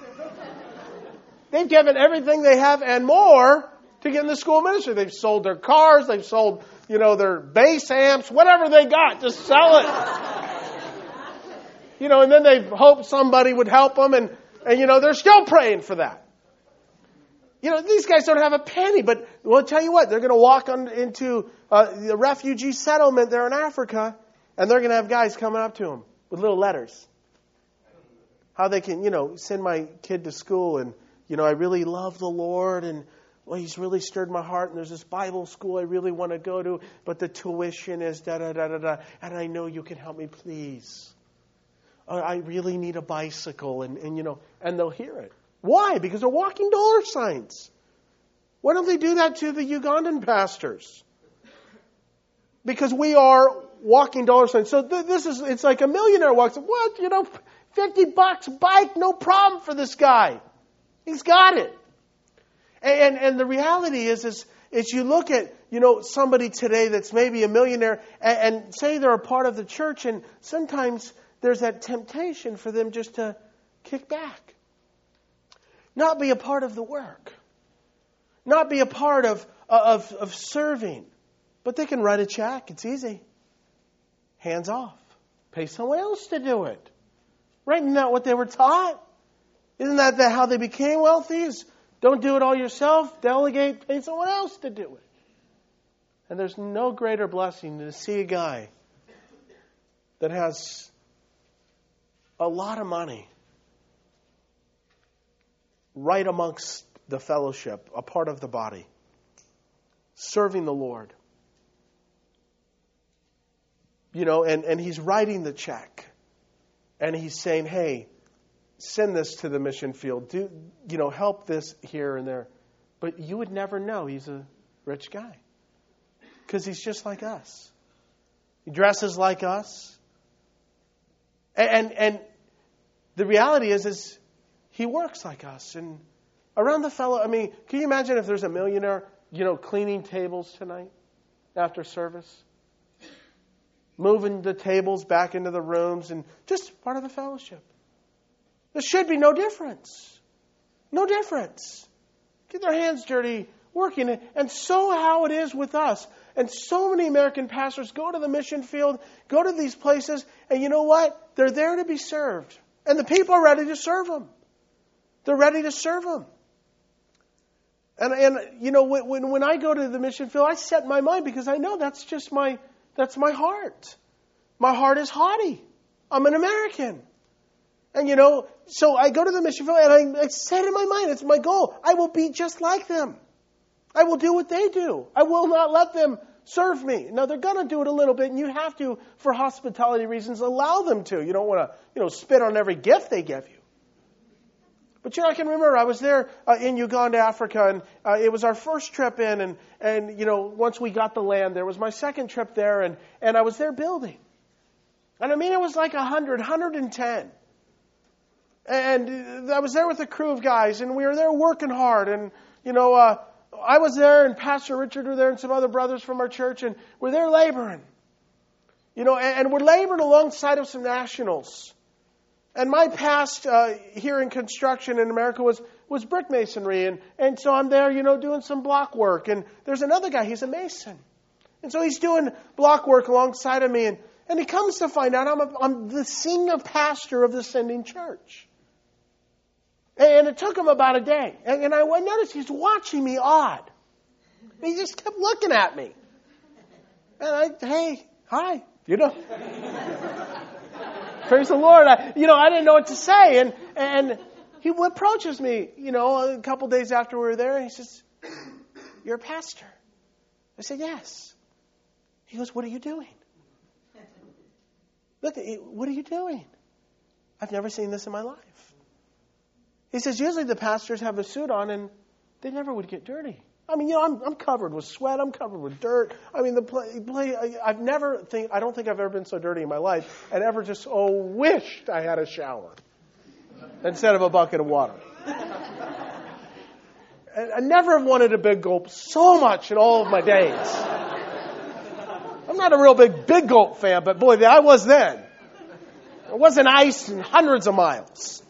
They've given everything they have and more to get in the school ministry. They've sold their cars. They've sold, you know, their bass amps, whatever they got, just sell it. You know, and then they hope somebody would help them, and, and you know, they're still praying for that. You know, these guys don't have a penny, but well, I'll tell you what, they're going to walk on into uh, the refugee settlement there in Africa, and they're going to have guys coming up to them with little letters. How they can, you know, send my kid to school, and, you know, I really love the Lord, and well, He's really stirred my heart, and there's this Bible school I really want to go to, but the tuition is da-da-da-da-da, and I know you can help me, please. I really need a bicycle, and, and, you know, and they'll hear it. Why? Because they're walking dollar signs. Why don't they do that to the Ugandan pastors? Because we are walking dollar signs. So th- this is, it's like a millionaire walks up, what, you know, fifty bucks bike, no problem for this guy. He's got it. And, and the reality is, is, is you look at, you know, somebody today that's maybe a millionaire and, and say they're a part of the church, and sometimes there's that temptation for them just to kick back. Not be a part of the work. Not be a part of, of, of serving. But they can write a check. It's easy. Hands off. Pay someone else to do it. Right? Isn't that what they were taught? Isn't that the, how they became wealthy? Is don't do it all yourself. Delegate. Pay someone else to do it. And there's no greater blessing than to see a guy that has a lot of money right amongst the fellowship, a part of the body, serving the Lord. You know, and, and he's writing the check. And he's saying, hey, send this to the mission field. Do, you know, help this here and there. But you would never know he's a rich guy. Because he's just like us. He dresses like us. And, and, and the reality is, is he works like us. And around the fellow, I mean, can you imagine if there's a millionaire, you know, cleaning tables tonight after service? Moving the tables back into the rooms and just part of the fellowship. There should be no difference. No difference. Get their hands dirty working. And so how it is with us. And so many American pastors go to the mission field, go to these places, and you know what? They're there to be served. And the people are ready to serve them. They're ready to serve them. And, and you know, when, when I go to the mission field, I set my mind because I know that's just my, that's my heart. My heart is haughty. I'm an American. And you know, so I go to the mission field and I, I set in my mind, it's my goal. I will be just like them. I will do what they do. I will not let them serve me. Now, they're going to do it a little bit, and you have to, for hospitality reasons, allow them to. You don't want to, you know, spit on every gift they give you. But, you know, I can remember I was there uh, in Uganda, Africa, and uh, it was our first trip in, and, and, you know, once we got the land, there was my second trip there, and, and I was there building. And, I mean, it was like one hundred, one hundred ten. And I was there with a crew of guys, and we were there working hard, and, you know, uh, I was there, and Pastor Richard were there, and some other brothers from our church, and we're there laboring. You know, and, and we're laboring alongside of some nationals. And my past uh, here in construction in America was, was brick masonry, and, and so I'm there, you know, doing some block work. And there's another guy, he's a mason. And so he's doing block work alongside of me, and, and he comes to find out I'm, a, I'm the senior pastor of the Sending Church. And it took him about a day. And, and I noticed he's watching me odd. He just kept looking at me. And I, hey, hi, You know? Praise the Lord. I, you know, I didn't know what to say. And, and he approaches me, you know, a couple days after we were there, and he says, "You're a pastor?" I said, "Yes." He goes, "What are you doing?" Look, what are you doing? I've never seen this in my life. He says, usually the pastors have a suit on and they never would get dirty. I mean, you know, I'm, I'm covered with sweat. I'm covered with dirt. I mean, the play, play, I've never think, I don't think I've ever been so dirty in my life and ever just, oh, wished I had a shower instead of a bucket of water. And I never have wanted a big gulp so much in all of my days. I'm not a real big Big Gulp fan, but boy, I was then. It wasn't ice in hundreds of miles.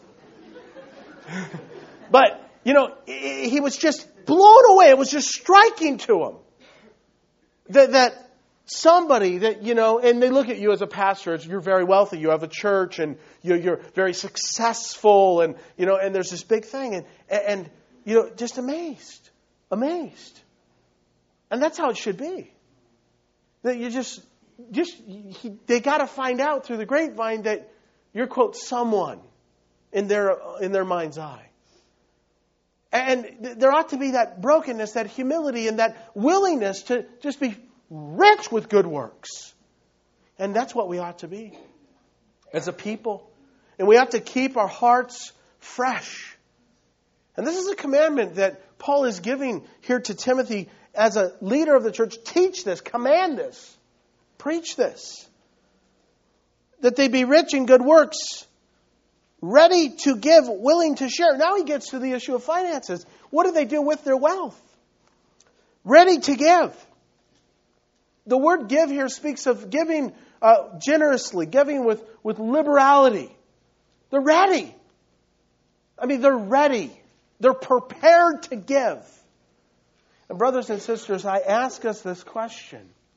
But, you know, he was just blown away. It was just striking to him that, that somebody that, you know, and they look at you as a pastor, as you're very wealthy, you have a church, and you're, you're very successful, and, you know, and there's this big thing, and, and, you know, just amazed, amazed. And that's how it should be. That you just, just he, they got to find out through the grapevine that you're, quote, someone in their in their mind's eye. And there ought to be that brokenness, that humility, and that willingness to just be rich with good works. And that's what we ought to be as a people. And we have to keep our hearts fresh. And this is a commandment that Paul is giving here to Timothy as a leader of the church. Teach this, command this, preach this. That they be rich in good works, ready to give, willing to share. Now he gets to the issue of finances. What do they do with their wealth? Ready to give. The word give here speaks of giving uh, generously, giving with, with liberality. They're ready. I mean, they're ready. They're prepared to give. And brothers and sisters, I ask us this question.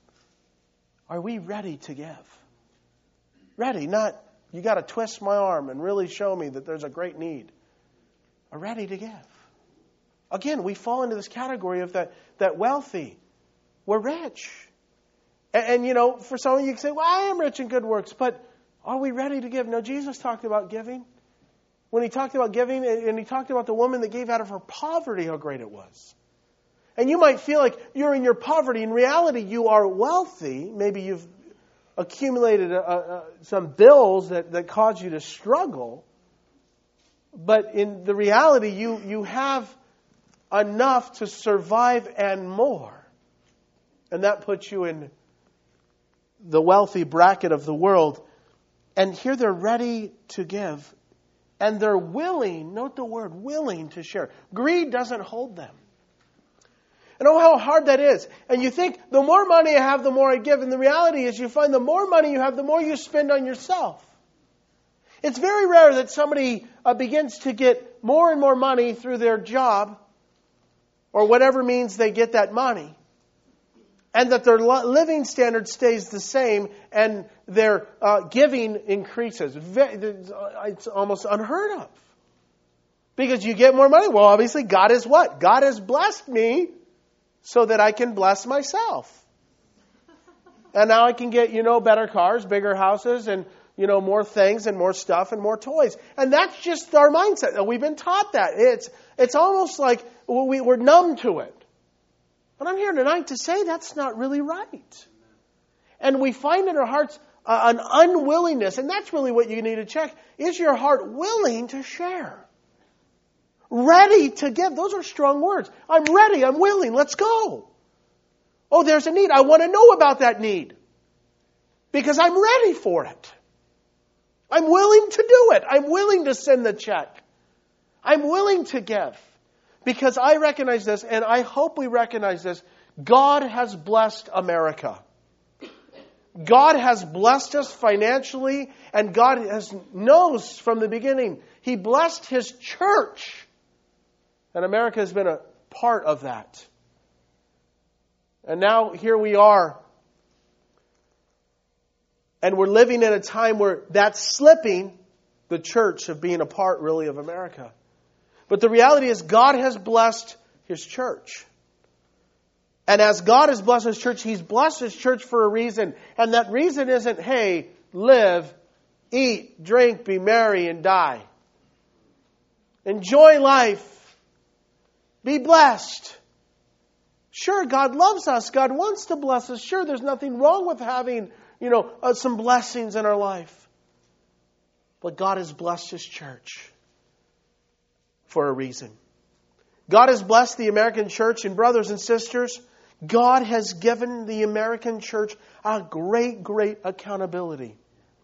Are we ready to give? Ready, not you got to twist my arm and really show me that there's a great need. Are ready to give. Again, we fall into this category of that, that wealthy. We're rich. And, and, you know, for some of you, you can say, well, I am rich in good works, but are we ready to give? No, Jesus talked about giving. When he talked about giving, and he talked about the woman that gave out of her poverty, how great it was. And you might feel like you're in your poverty. In reality, you are wealthy. Maybe you've accumulated a, a, some bills that, that cause you to struggle. But in the reality, you, you have enough to survive and more. And that puts you in the wealthy bracket of the world. And here they're ready to give. And they're willing, note the word, willing to share. Greed doesn't hold them. And oh, how hard that is. And you think, the more money I have, the more I give. And the reality is you find the more money you have, the more you spend on yourself. It's very rare that somebody uh, begins to get more and more money through their job or whatever means they get that money, and that their living standard stays the same and their uh, giving increases. It's almost unheard of. Because you get more money. Well, obviously, God is what? God has blessed me so that I can bless myself. And now I can get, you know, better cars, bigger houses, and, you know, more things and more stuff and more toys. And that's just our mindset. We've been taught that. It's it's almost like we, we're numb to it. But I'm here tonight to say that's not really right. And we find in our hearts uh, an unwillingness, and that's really what you need to check. Is your heart willing to share? Ready to give. Those are strong words. I'm ready. I'm willing. Let's go. Oh, there's a need. I want to know about that need. Because I'm ready for it. I'm willing to do it. I'm willing to send the check. I'm willing to give. Because I recognize this, and I hope we recognize this. God has blessed America. God has blessed us financially, and God has knows from the beginning. He blessed His church. And America has been a part of that. And now here we are. And we're living in a time where that's slipping the church of being a part really of America. But the reality is God has blessed His church. And as God has blessed His church, He's blessed His church for a reason. And that reason isn't, hey, live, eat, drink, be merry, and die. Enjoy life. Be blessed. Sure, God loves us. God wants to bless us. Sure, there's nothing wrong with having, you know, uh, some blessings in our life. But God has blessed His church for a reason. God has blessed the American church, and brothers and sisters, God has given the American church a great, great accountability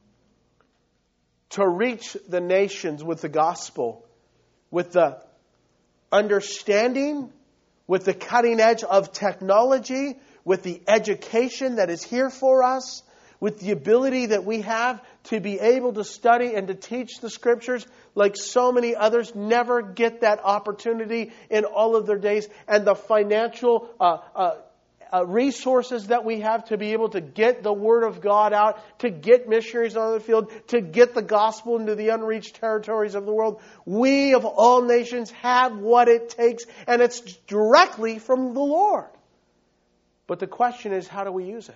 to reach the nations with the gospel, with the understanding, with the cutting edge of technology, with the education that is here for us, with the ability that we have to be able to study and to teach the Scriptures like so many others never get that opportunity in all of their days, and the financial uh, uh, uh, resources that we have to be able to get the Word of God out, to get missionaries on the field, to get the gospel into the unreached territories of the world. We of all nations have what it takes, and it's directly from the Lord. But the question is, how do we use it?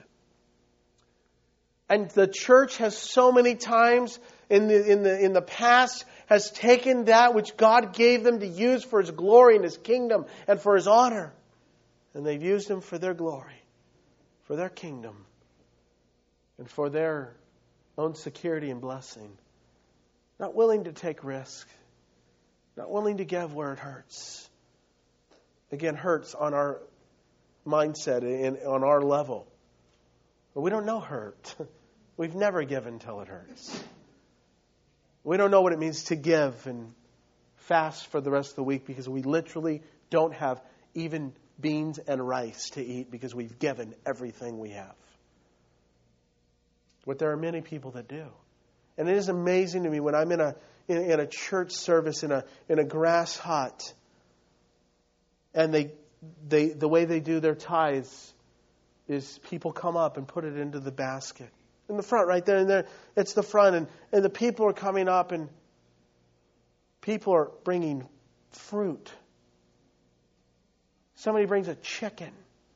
And the church has so many times in the, in the, in the past has taken that which God gave them to use for His glory and His kingdom and for His honor. And they've used them for their glory, for their kingdom, and for their own security and blessing. Not willing to take risk. Not willing to give where it hurts. Again, hurts on our mindset and on our level. But we don't know hurt. We've never given till it hurts. We don't know what it means to give and fast for the rest of the week because we literally don't have even beans and rice to eat because we've given everything we have. But there are many people that do. And it is amazing to me when I'm in a in, in a church service in a in a grass hut, and they they the way they do their tithes is people come up and put it into the basket. In the front, right there, and there, it's the front, and, and the people are coming up, and people are bringing fruit. Somebody brings a chicken.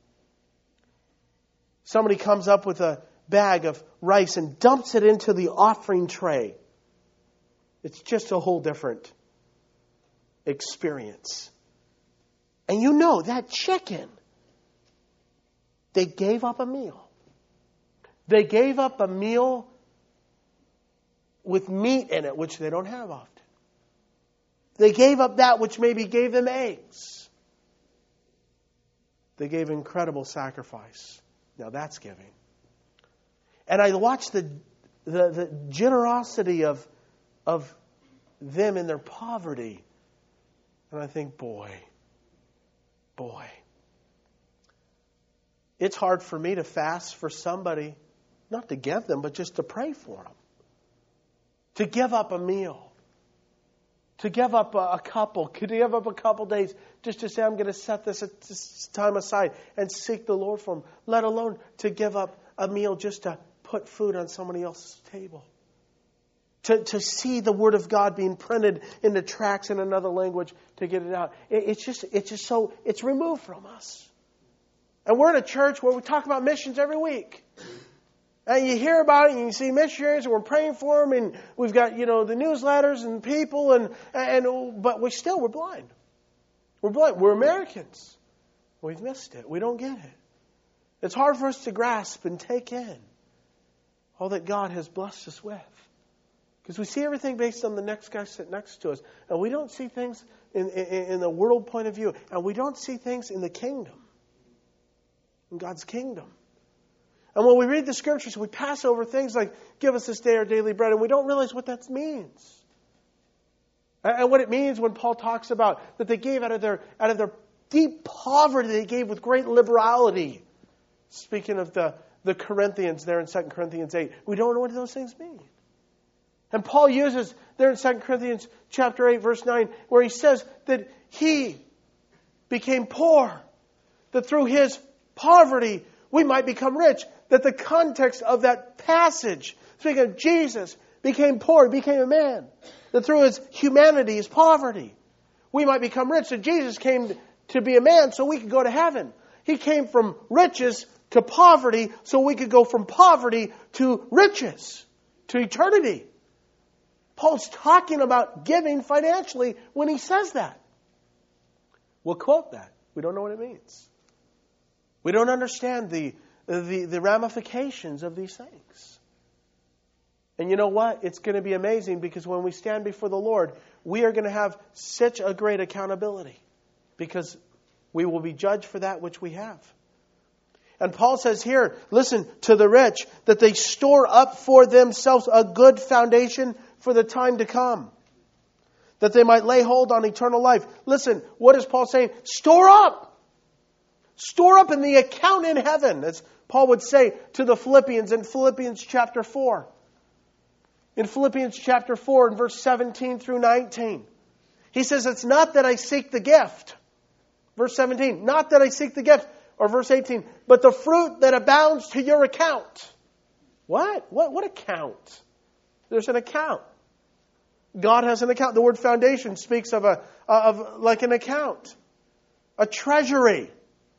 Somebody comes up with a bag of rice and dumps it into the offering tray. It's just a whole different experience. And you know, that chicken, they gave up a meal. They gave up a meal with meat in it, which they don't have often. They gave up that which maybe gave them eggs. They gave incredible sacrifice. Now that's giving. And I watch the the, the generosity of, of them in their poverty. And I think, boy, boy. It's hard for me to fast for somebody, not to give them, but just to pray for them. To give up a meal. To give up a, a couple. To give up a couple days just to say, I'm going to set this, this time aside and seek the Lord for them. Let alone to give up a meal just to put food on somebody else's table. To, to see the Word of God being printed into tracts in another language to get it out. It, it's just, it's just so, it's removed from us. And we're in a church where we talk about missions every week. And you hear about it, and you see missionaries, and we're praying for them, and we've got, you know, the newsletters and people, and and but we still, we're blind. We're blind. We're Americans. We've missed it. We don't get it. It's hard for us to grasp and take in all that God has blessed us with. Because we see everything based on the next guy sitting next to us. And we don't see things in, in, in the world point of view. And we don't see things in the kingdom. In God's kingdom. And when we read the Scriptures, we pass over things like, give us this day our daily bread, and we don't realize what that means. And what it means when Paul talks about that they gave out of their out of their deep poverty, they gave with great liberality. Speaking of the, the Corinthians there in Second Corinthians eight, we don't know what those things mean. And Paul uses there in Second Corinthians chapter eight, verse nine, where he says that he became poor, that through his poverty we might become rich. That the context of that passage, speaking of Jesus, became poor, became a man. That through his humanity, his poverty, we might become rich. That Jesus came to be a man so we could go to heaven. He came from riches to poverty so we could go from poverty to riches, to eternity. Paul's talking about giving financially when he says that. We'll quote that. We don't know what it means. We don't understand the, the, the ramifications of these things. And you know what? It's going to be amazing because when we stand before the Lord, we are going to have such a great accountability because we will be judged for that which we have. And Paul says here, listen, to the rich, that they store up for themselves a good foundation for the time to come, that they might lay hold on eternal life. Listen, what is Paul saying? Store up. Store up in the account in heaven, as Paul would say to the Philippians in Philippians chapter four. In Philippians chapter four, in verse seventeen through nineteen, he says, it's not that I seek the gift. Verse seventeen, not that I seek the gift. Or verse eighteen, but the fruit that abounds to your account. What? What, what account? There's an account. God has an account. The word foundation speaks of a of like an account, a treasury.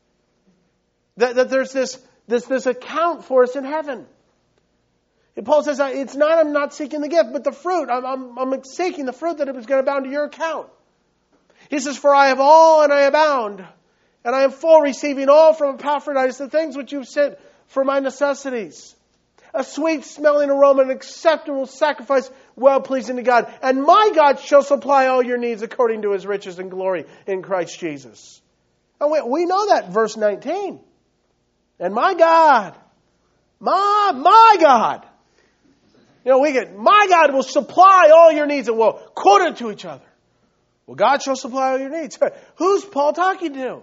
That, that there's this, this this account for us in heaven. And Paul says, it's not I'm not seeking the gift, but the fruit. I'm, I'm, I'm seeking the fruit that it was going to abound to your account. He says, for I have all and I abound, and I am full, receiving all from Epaphroditus, the things which you've sent for my necessities. A sweet smelling aroma, an acceptable sacrifice, well-pleasing to God. And my God shall supply all your needs according to His riches and glory in Christ Jesus. And we, we know that, verse nineteen. And my God, my, my God. You know, we get, my God will supply all your needs, and we'll quote it to each other. Well, God shall supply all your needs. Who's Paul talking to?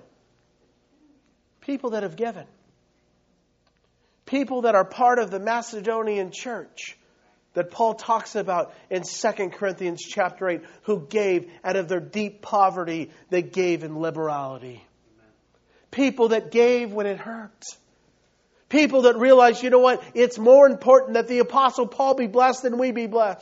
People that have given. People that are part of the Macedonian church that Paul talks about in Second Corinthians chapter eight, who gave out of their deep poverty, they gave in liberality. People that gave when it hurt. People that realized, you know what, it's more important that the Apostle Paul be blessed than we be blessed.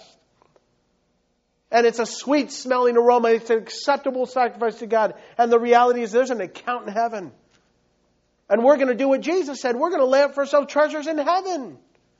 And it's a sweet smelling aroma. It's an acceptable sacrifice to God. And the reality is there's an account in heaven. And we're going to do what Jesus said. We're going to lay up for ourselves treasures in heaven.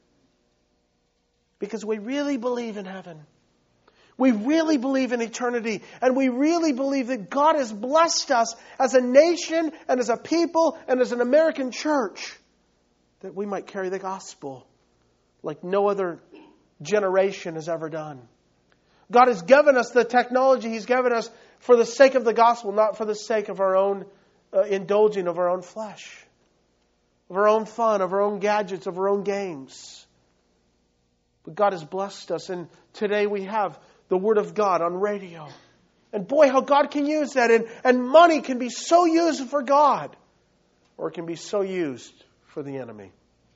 Because we really believe in heaven. We really believe in eternity. And we really believe that God has blessed us as a nation and as a people and as an American church, that we might carry the gospel like no other generation has ever done. God has given us the technology He's given us for the sake of the gospel, not for the sake of our own uh, indulging of our own flesh, of our own fun, of our own gadgets, of our own games. But God has blessed us, and today we have the Word of God on radio. And boy, how God can use that. And, and money can be so used for God, or it can be so used for the enemy.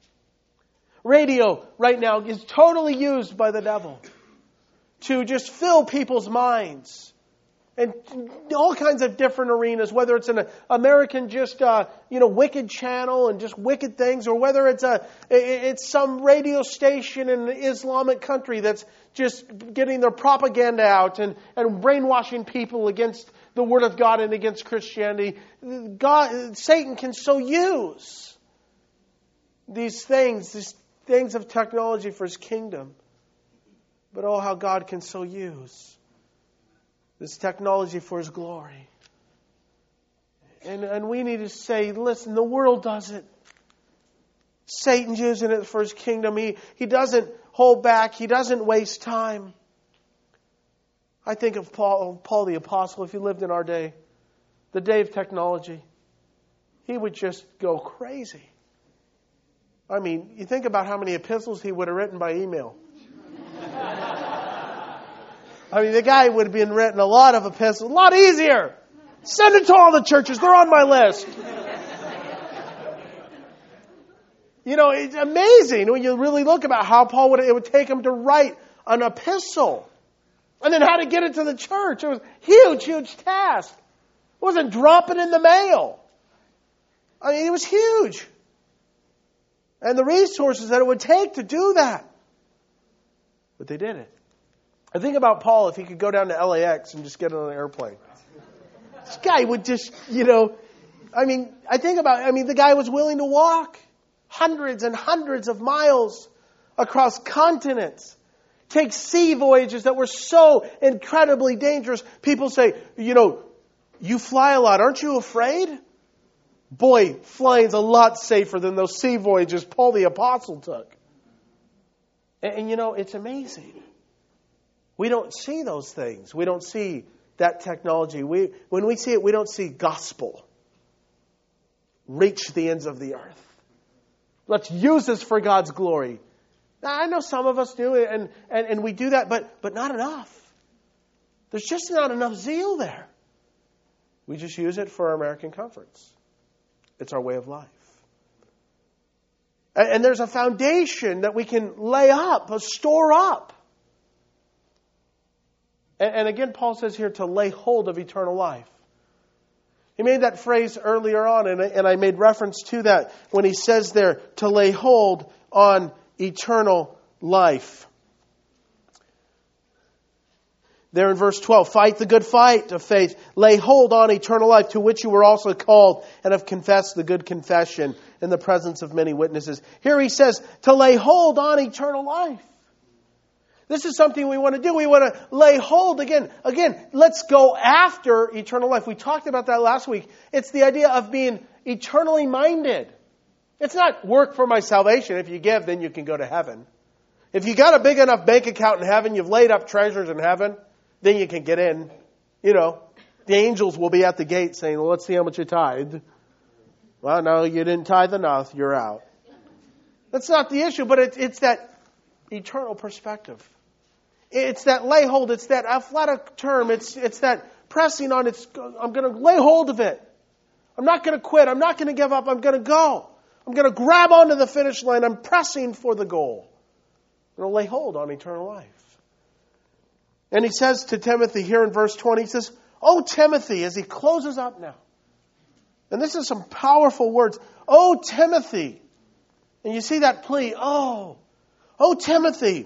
Radio right now is totally used by the devil to just fill people's minds. And all kinds of different arenas, whether it's an American just, uh, you know, wicked channel and just wicked things, or whether it's a it's some radio station in an Islamic country that's just getting their propaganda out and, and brainwashing people against the Word of God and against Christianity. God, Satan can so use these things, these things of technology for his kingdom. But oh, how God can so use this technology for His glory. And, and we need to say, listen, the world does it. Satan's using it for his kingdom. He, he doesn't hold back. He doesn't waste time. I think of Paul, Paul the Apostle, if he lived in our day, the day of technology, he would just go crazy. I mean, you think about how many epistles he would have written by email. I mean, the guy would have been written a lot of epistles. A lot easier. Send it to all the churches. They're on my list. You know, it's amazing when you really look about how Paul would, it would take him to write an epistle. And then how to get it to the church. It was a huge, huge task. It wasn't dropping in the mail. I mean, it was huge. And the resources that it would take to do that. But they did it. I think about Paul if he could go down to L A X and just get on an airplane. This guy would just, you know, I mean, I think about it. I mean, the guy was willing to walk hundreds and hundreds of miles across continents, take sea voyages that were so incredibly dangerous. People say, you know, you fly a lot. Aren't you afraid? Boy, flying's a lot safer than those sea voyages Paul the Apostle took. And, and you know, it's amazing. We don't see those things. We don't see that technology. We, when we see it, we don't see gospel. Reach the ends of the earth. Let's use this for God's glory. Now, I know some of us do it, and, and, and we do that, but, but not enough. There's just not enough zeal there. We just use it for our American comforts. It's our way of life. And, and there's a foundation that we can lay up, a store up. And, and again, Paul says here to lay hold of eternal life. He made that phrase earlier on, and I, and I made reference to that when he says there to lay hold on eternal life. There in verse twelve, fight the good fight of faith. Lay hold on eternal life, to which you were also called and have confessed the good confession in the presence of many witnesses. Here he says to lay hold on eternal life. This is something we want to do. We want to lay hold again. Again, let's go after eternal life. We talked about that last week. It's the idea of being eternally minded. It's not work for my salvation. If you give, then you can go to heaven. If you got a big enough bank account in heaven, you've laid up treasures in heaven, then you can get in. You know, the angels will be at the gate saying, well, let's see how much you tithed. Well, no, you didn't tithe enough. You're out. That's not the issue, but it, it's that eternal perspective. It's that lay hold. It's that athletic term. It's, it's that pressing on. It's, I'm going to lay hold of it. I'm not going to quit. I'm not going to give up. I'm going to go. I'm going to grab onto the finish line. I'm pressing for the goal. I'm going to lay hold on eternal life. And he says to Timothy here in verse twenty, he says, "Oh, Timothy," as he closes up now. And this is some powerful words. "Oh, Timothy." And you see that plea. Oh, oh, Timothy.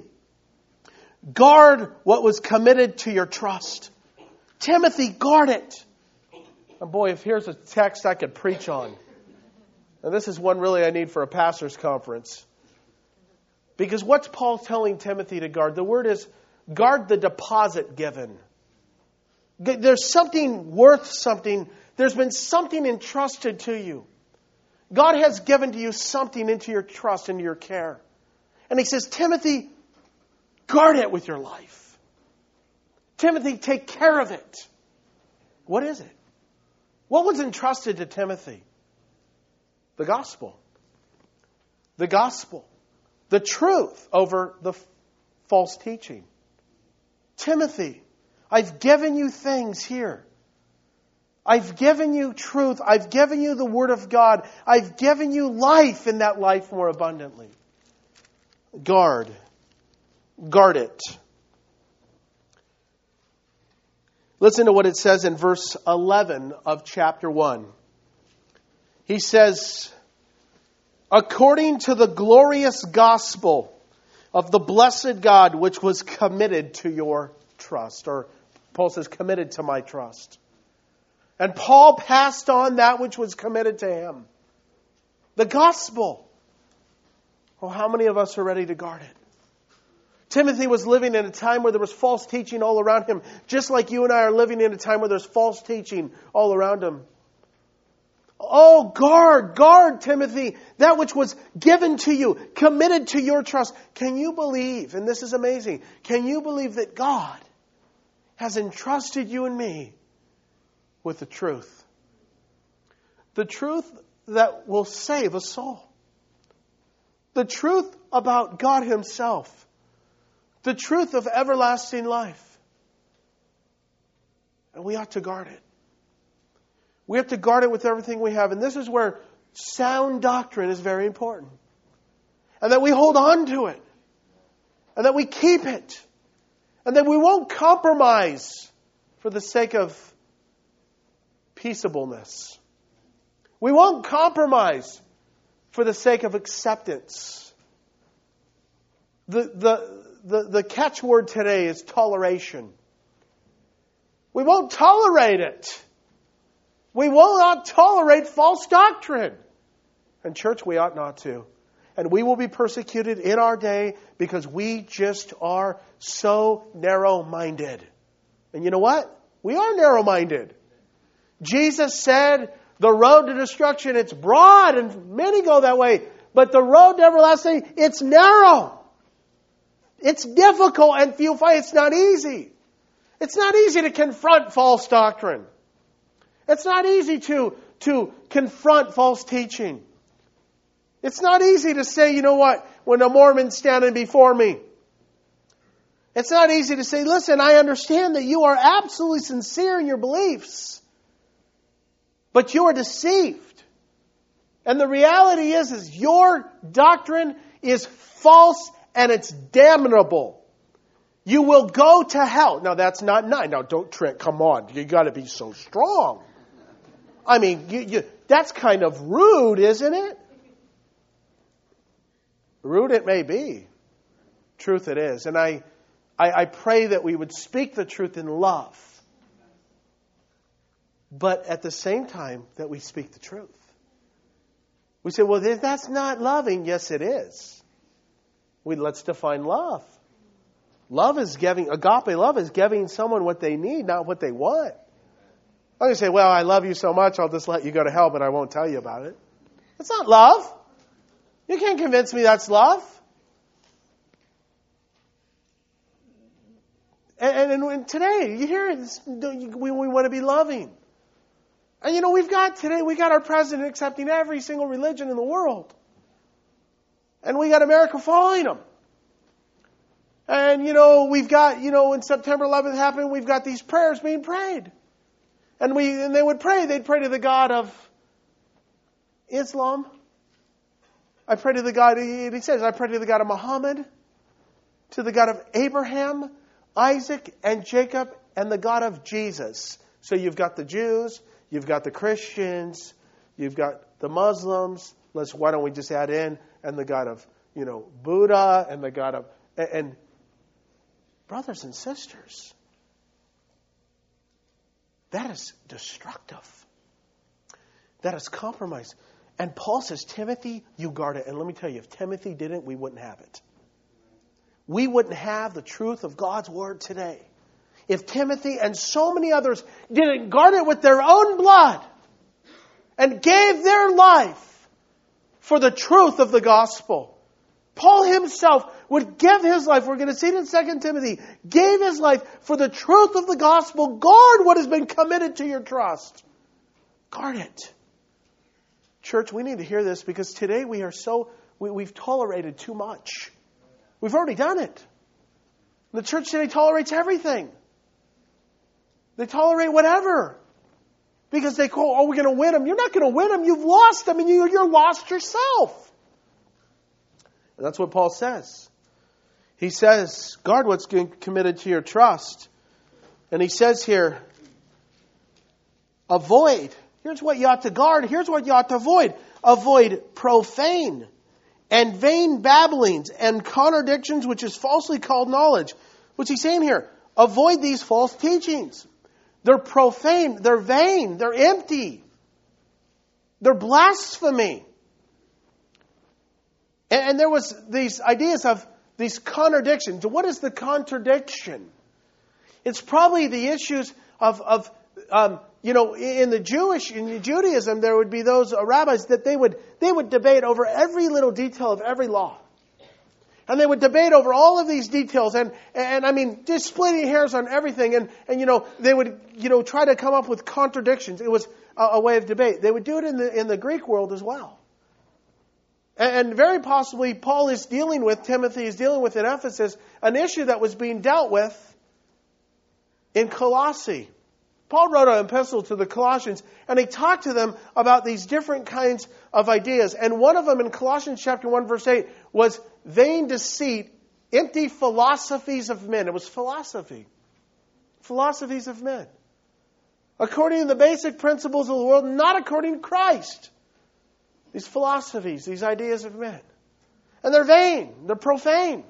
Guard what was committed to your trust. Timothy, guard it. And boy, if here's a text I could preach on. And this is one really I need for a pastor's conference. Because what's Paul telling Timothy to guard? The word is guard the deposit given. There's something worth something. There's been something entrusted to you. God has given to you something into your trust, into your care. And he says, Timothy, guard it with your life. Timothy, take care of it. What is it? What was entrusted to Timothy? The gospel. The gospel. The truth over the f- false teaching. Timothy, I've given you things here. I've given you truth. I've given you the Word of God. I've given you life, and that life more abundantly. Guard. Guard it. Listen to what it says in verse eleven of chapter one. He says, according to the glorious gospel of the blessed God, which was committed to your trust. Or Paul says, committed to my trust. And Paul passed on that which was committed to him. The gospel. Oh, how many of us are ready to guard it? Timothy was living in a time where there was false teaching all around him, just like you and I are living in a time where there's false teaching all around him. Oh, guard, guard, Timothy, that which was given to you, committed to your trust. Can you believe, and this is amazing, can you believe that God has entrusted you and me with the truth? The truth that will save a soul. The truth about God Himself. The truth of everlasting life. And we ought to guard it. We have to guard it with everything we have. And this is where sound doctrine is very important. And that we hold on to it. And that we keep it. And that we won't compromise for the sake of peaceableness. We won't compromise for the sake of acceptance. The, the, the, the catchword today is toleration. We won't tolerate it. We will not tolerate false doctrine. And church, we ought not to. And we will be persecuted in our day because we just are so narrow-minded. And you know what? We are narrow-minded. Jesus said, the road to destruction, it's broad and many go that way. But the road to everlasting, it's narrow. It's difficult and few find. It's not easy. It's not easy to confront false doctrine. It's not easy to, to confront false teaching. It's not easy to say, you know what, when a Mormon's standing before me. It's not easy to say, listen, I understand that you are absolutely sincere in your beliefs, but you are deceived. And the reality is, is your doctrine is false and it's damnable. You will go to hell. Now, that's not nice. Now, don't, Trent, come on. You got to be so strong. I mean, you, you, that's kind of rude, isn't it? Rude it may be. Truth it is. And I, I, I pray that we would speak the truth in love. But at the same time, that we speak the truth. We say, well, that's not loving. Yes, it is. We, let's define love. Love is giving, agape love is giving someone what they need, not what they want. I'm going to say, well, I love you so much, I'll just let you go to hell, but I won't tell you about it. That's not love. You can't convince me that's love. And, and, and today, you hear it, we, we want to be loving. And you know, we've got today, we got our president accepting every single religion in the world. And we got America following them. And you know, we've got, you know, when September eleventh happened, we've got these prayers being prayed. And we and they would pray, they'd pray to the God of Islam. I pray to the God, he says, I pray to the God of Muhammad, to the God of Abraham, Isaac, and Jacob, and the God of Jesus. So you've got the Jews, you've got the Christians, you've got the Muslims. Let's, why don't we just add in, and the God of, you know, Buddha, and the God of, and, and brothers and sisters, that is destructive. That is compromise. And Paul says, Timothy, you guard it. And let me tell you, if Timothy didn't, we wouldn't have it. We wouldn't have the truth of God's Word today. If Timothy and so many others didn't guard it with their own blood and gave their life for the truth of the gospel. Paul himself would give his life, we're going to see it in Second Timothy, gave his life for the truth of the gospel. Guard what has been committed to your trust. Guard it. Church, we need to hear this because today we are so, we, we've tolerated too much. We've already done it. The church today tolerates everything. They tolerate whatever. Because they call, oh, we're going to win them. You're not going to win them. You've lost them and you, you're lost yourself. And that's what Paul says. He says, guard what's committed to your trust. And he says here, avoid. Here's what you ought to guard. Here's what you ought to avoid. Avoid profane and vain babblings and contradictions, which is falsely called knowledge. What's he saying here? Avoid these false teachings. They're profane. They're vain. They're empty. They're blasphemy. And, and there was these ideas of these contradictions. What is the contradiction? It's probably the issues of, of um, you know, in the Jewish, in Judaism, there would be those uh, rabbis that they would they would debate over every little detail of every law. And they would debate over all of these details and, and I mean, just splitting hairs on everything. And, and, you know, they would, you know, try to come up with contradictions. It was a, a way of debate. They would do it in the, in the Greek world as well. And, and very possibly Paul is dealing with, Timothy is dealing with in Ephesus, an issue that was being dealt with in Colossae. Paul wrote an epistle to the Colossians, and he talked to them about these different kinds of ideas. And one of them in Colossians chapter one, verse eight, was vain deceit, empty philosophies of men. It was philosophy. Philosophies of men. According to the basic principles of the world, not according to Christ. These philosophies, these ideas of men. And they're vain. They're profane.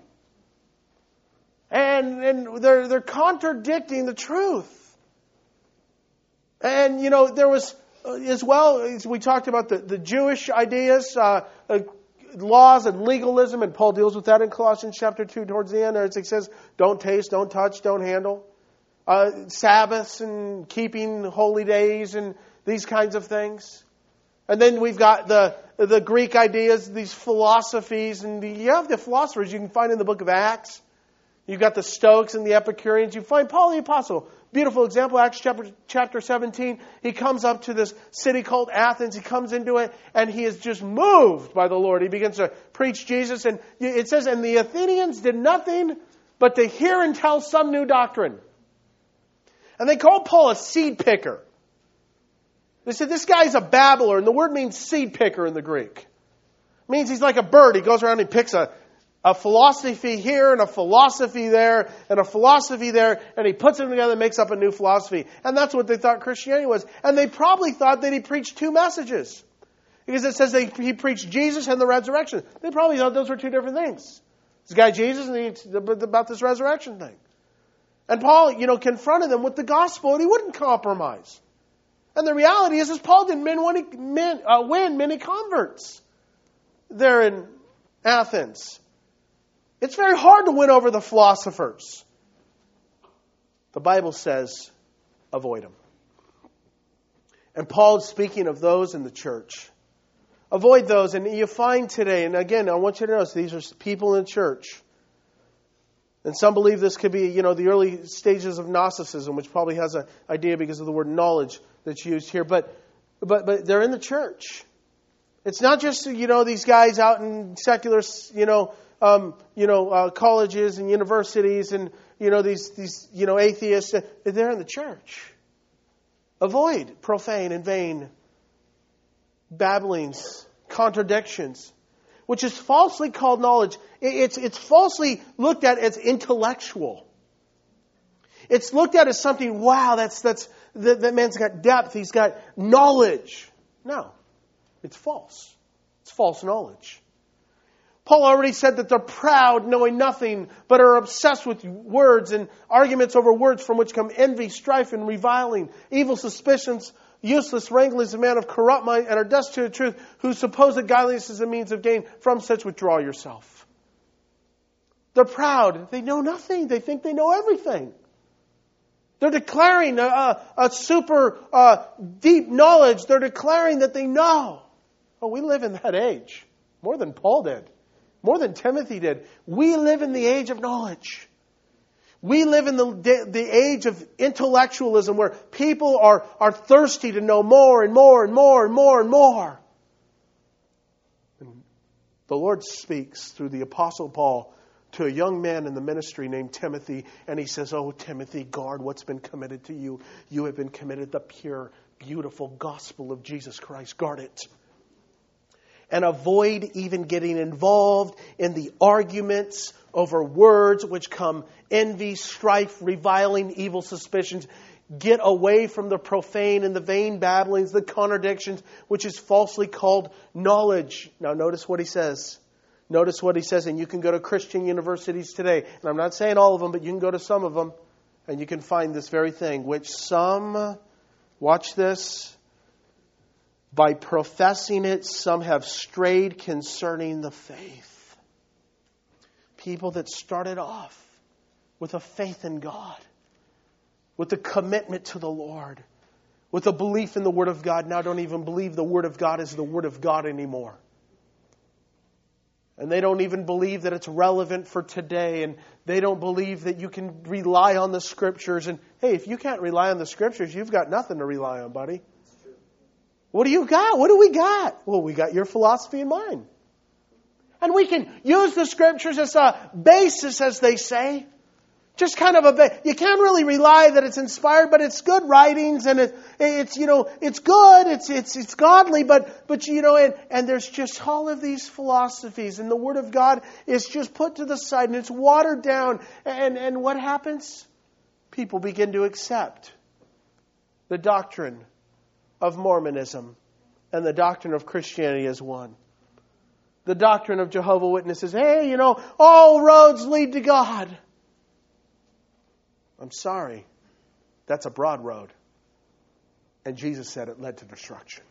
And, and they're, they're contradicting the truth. And, you know, there was as well as we talked about the, the Jewish ideas, uh, uh, laws and legalism, and Paul deals with that in Colossians chapter two towards the end. It says, don't taste, don't touch, don't handle. Uh, Sabbaths and keeping holy days and these kinds of things. And then we've got the the Greek ideas, these philosophies, and the, you have the philosophers you can find in the book of Acts. You've got the Stoics and the Epicureans. You find Paul the Apostle. Beautiful example, Acts chapter, chapter seventeen. He comes up to this city called Athens. He comes into it, and he is just moved by the Lord. He begins to preach Jesus. And it says, and the Athenians did nothing but to hear and tell some new doctrine. And they called Paul a seed picker. They said, this guy's a babbler, and the word means seed picker in the Greek. It means he's like a bird. He goes around and he picks a, a philosophy here and a philosophy there and a philosophy there, and he puts them together and makes up a new philosophy. And that's what they thought Christianity was. And they probably thought that he preached two messages. Because it says that he preached Jesus and the resurrection. They probably thought those were two different things. This guy Jesus and he, about this resurrection thing. And Paul, you know, confronted them with the gospel, and he wouldn't compromise. And the reality is, is Paul didn't win, win, uh, win many converts there in Athens. It's very hard to win over the philosophers. The Bible says, avoid them. And Paul is speaking of those in the church. Avoid those. And you find today, and again, I want you to notice, these are people in the church. And some believe this could be, you know, the early stages of Gnosticism, which probably has an idea because of the word knowledge that's used here. But, but, but they're in the church. It's not just, you know, these guys out in secular, you know, um, you know, uh, colleges and universities, and you know these, these, you know, atheists. They're in the church. Avoid profane and vain babblings, contradictions, which is falsely called knowledge. It's, it's falsely looked at as intellectual. It's looked at as something, wow, that's, that's, that, that man's got depth, he's got knowledge. No, it's false. It's false knowledge. Paul already said that they're proud, knowing nothing, but are obsessed with words and arguments over words from which come envy, strife, and reviling, evil suspicions, useless wranglings of men of corrupt mind, and are destitute of truth, who suppose that godliness is a means of gain. From such withdraw yourself. They're proud. They know nothing. They think they know everything. They're declaring a, a, a super uh, deep knowledge. They're declaring that they know. Oh, we live in that age. More than Paul did. More than Timothy did. We live in the age of knowledge. We live in the, the age of intellectualism where people are, are thirsty to know more and more and more and more and more. And the Lord speaks through the Apostle Paul to a young man in the ministry named Timothy, and he says, oh, Timothy, guard what's been committed to you. You have been committed the pure, beautiful gospel of Jesus Christ. Guard it. And avoid even getting involved in the arguments over words which come envy, strife, reviling, evil suspicions. Get away from the profane and the vain babblings, the contradictions, which is falsely called knowledge. Now notice what he says. Notice what he says, and you can go to Christian universities today. And I'm not saying all of them, but you can go to some of them, and you can find this very thing, which some, watch this, by professing it, some have strayed concerning the faith. People that started off with a faith in God, with a commitment to the Lord, with a belief in the Word of God, now don't even believe the Word of God is the Word of God anymore. And they don't even believe that it's relevant for today. And they don't believe that you can rely on the Scriptures. And hey, if you can't rely on the Scriptures, you've got nothing to rely on, buddy. What do you got? What do we got? Well, we got your philosophy and mine. And we can use the Scriptures as a basis, as they say. Just kind of a ba- you can't really rely that it's inspired, but it's good writings, and it, it's you know it's good, it's it's it's godly, but but you know and and there's just all of these philosophies, and the Word of God is just put to the side, and it's watered down, and and what happens? People begin to accept the doctrine of Mormonism and the doctrine of Christianity as one. The doctrine of Jehovah's Witnesses, hey, you know, all roads lead to God. I'm sorry. That's a broad road. And Jesus said it led to destruction.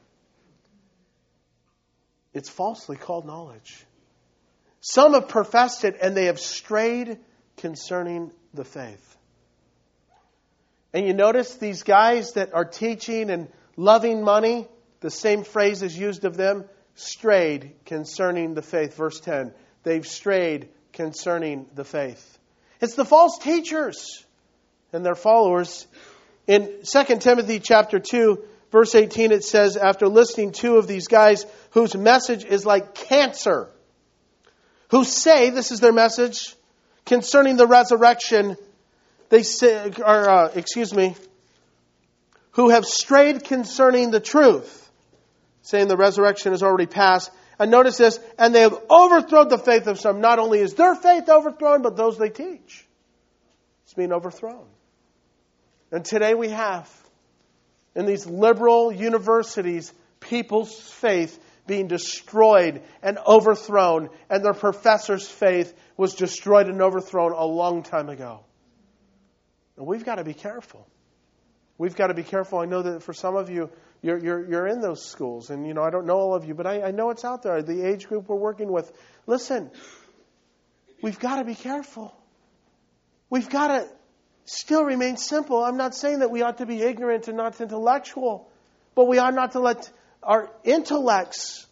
It's falsely called knowledge. Some have professed it and they have strayed concerning the faith. And you notice these guys that are teaching and loving money, the same phrase is used of them, strayed concerning the faith. Verse ten, they've strayed concerning the faith. It's the false teachers and their followers. In Second Timothy chapter two, verse eighteen, it says, after listing two of these guys whose message is like cancer, who say, this is their message, concerning the resurrection, they say, or, uh, excuse me, who have strayed concerning the truth, saying the resurrection has already passed. And notice this, and they have overthrown the faith of some. Not only is their faith overthrown, but those they teach. It's being overthrown. And today we have, in these liberal universities, people's faith being destroyed and overthrown, and their professors' faith was destroyed and overthrown a long time ago. And we've got to be careful. We've got to be careful. I know that for some of you, you're you're, you're in those schools, and you know I don't know all of you, but I, I know it's out there. The age group we're working with. Listen, we've got to be careful. We've got to still remain simple. I'm not saying that we ought to be ignorant and not intellectual, but we ought not to let our intellects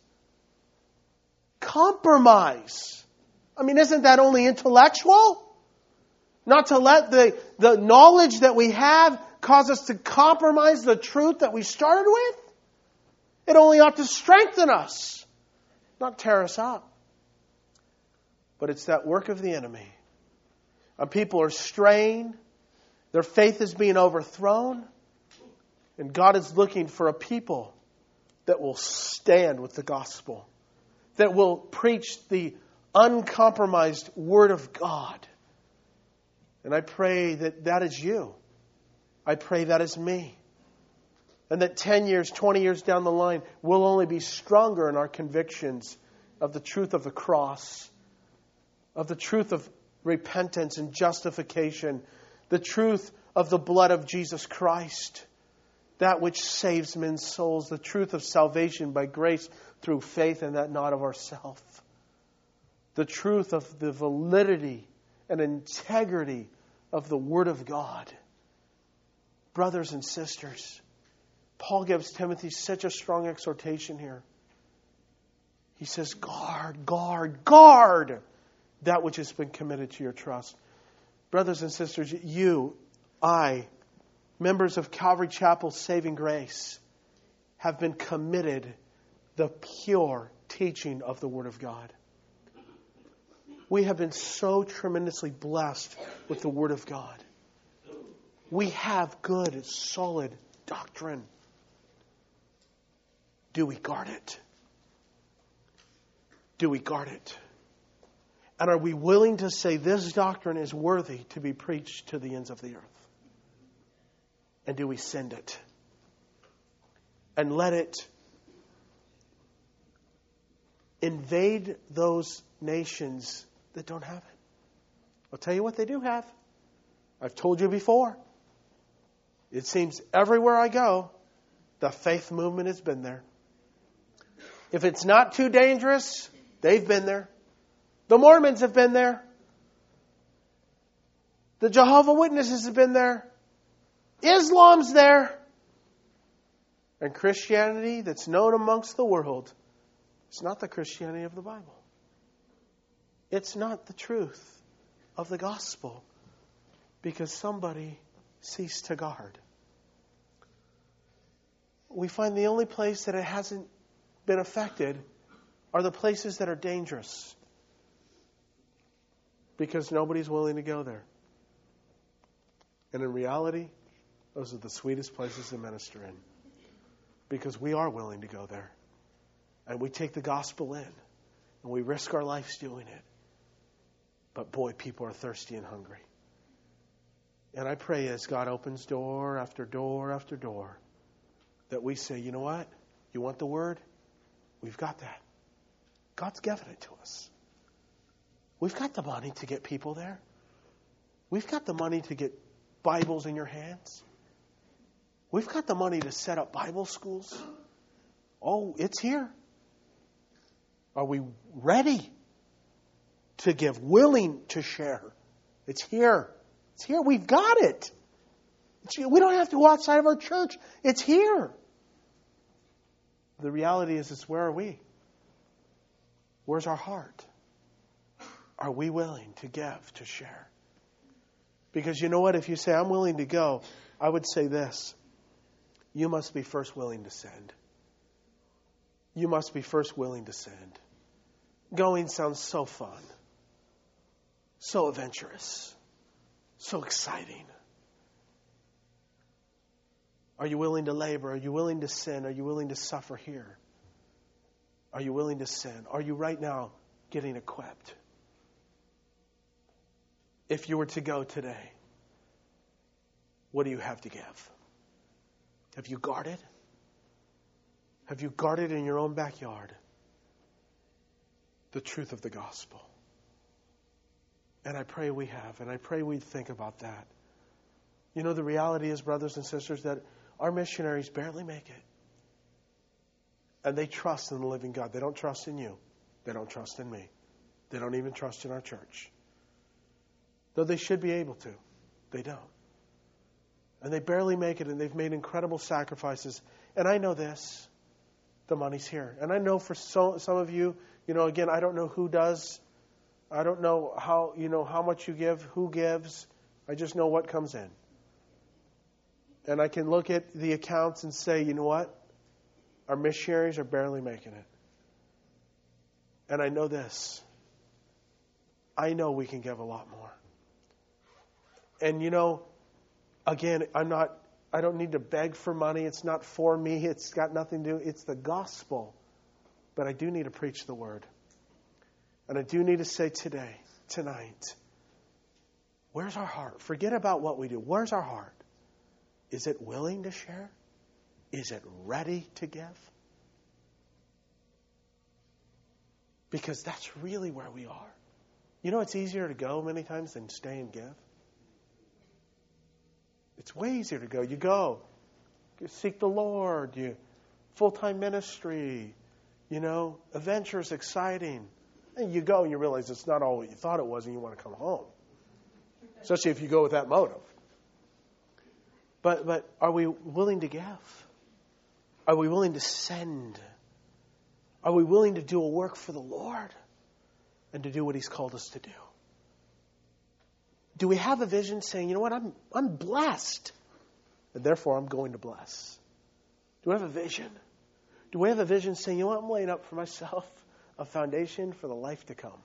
compromise. I mean, isn't that only intellectual? Not to let the, the knowledge that we have cause us to compromise the truth that we started with? It only ought to strengthen us, not tear us up. But it's that work of the enemy. And people are straying. Their faith is being overthrown. And God is looking for a people that will stand with the gospel, that will preach the uncompromised Word of God. And I pray that that is you. I pray that is me. And that ten years, twenty years down the line, we'll only be stronger in our convictions of the truth of the cross, of the truth of repentance and justification, the truth of the blood of Jesus Christ, that which saves men's souls, the truth of salvation by grace through faith and that not of ourselves. The truth of the validity and integrity of the Word of God. Brothers and sisters, Paul gives Timothy such a strong exhortation here. He says, guard, guard, guard that which has been committed to your trust. Brothers and sisters, you, I, members of Calvary Chapel Saving Grace, have been committed the pure teaching of the Word of God. We have been so tremendously blessed with the Word of God. We have good, solid doctrine. Do we guard it? Do we guard it? And are we willing to say this doctrine is worthy to be preached to the ends of the earth? And do we send it? And let it invade those nations that don't have it. I'll tell you what they do have. I've told you before. It seems everywhere I go, the faith movement has been there. If it's not too dangerous, they've been there. The Mormons have been there. The Jehovah's Witnesses have been there. Islam's there. And Christianity that's known amongst the world, it's not the Christianity of the Bible. It's not the truth of the gospel because somebody ceased to guard. We find the only place that it hasn't been affected are the places that are dangerous because nobody's willing to go there. And in reality, those are the sweetest places to minister in because we are willing to go there. And we take the gospel in and we risk our lives doing it. But boy, people are thirsty and hungry. And I pray as God opens door after door after door, that we say, you know what? You want the Word? We've got that. God's given it to us. We've got the money to get people there. We've got the money to get Bibles in your hands. We've got the money to set up Bible schools. Oh, it's here. Are we ready to give, willing to share? It's here. It's here. We've got it. It's here. We don't have to go outside of our church. It's here. The reality is, it's where are we? Where's our heart? Are we willing to give, to share? Because you know what? If you say, I'm willing to go, I would say this. You must be first willing to send. You must be first willing to send. Going sounds so fun. So adventurous. So exciting. Are you willing to labor? Are you willing to sin? Are you willing to suffer here? Are you willing to sin? Are you right now getting equipped? If you were to go today, what do you have to give? Have you guarded? Have you guarded in your own backyard the truth of the gospel? And I pray we have, and I pray we think about that. You know, the reality is, brothers and sisters, that our missionaries barely make it. And they trust in the living God. They don't trust in you. They don't trust in me. They don't even trust in our church. Though they should be able to. They don't. And they barely make it, and they've made incredible sacrifices. And I know this. The money's here. And I know for so, some of you, you know, again, I don't know who does. I don't know how, you know, how much you give, who gives. I just know what comes in. And I can look at the accounts and say, you know what? Our missionaries are barely making it. And I know this. I know we can give a lot more. And you know, again, I'm not, I don't need to beg for money. It's not for me. It's got nothing to do. It's the gospel. But I do need to preach the word. And I do need to say today, tonight, where's our heart? Forget about what we do. Where's our heart? Is it willing to share? Is it ready to give? Because that's really where we are. You know, it's easier to go many times than stay and give. It's way easier to go. You go. You seek the Lord. You full-time ministry. You know, adventure is exciting. And you go and you realize it's not all what you thought it was and you want to come home. Especially if you go with that motive. But but are we willing to give? Are we willing to send? Are we willing to do a work for the Lord and to do what He's called us to do? Do we have a vision saying, you know what, I'm I'm blessed, and therefore I'm going to bless? Do we have a vision? Do we have a vision saying, you know what, I'm laying up for myself a foundation for the life to come?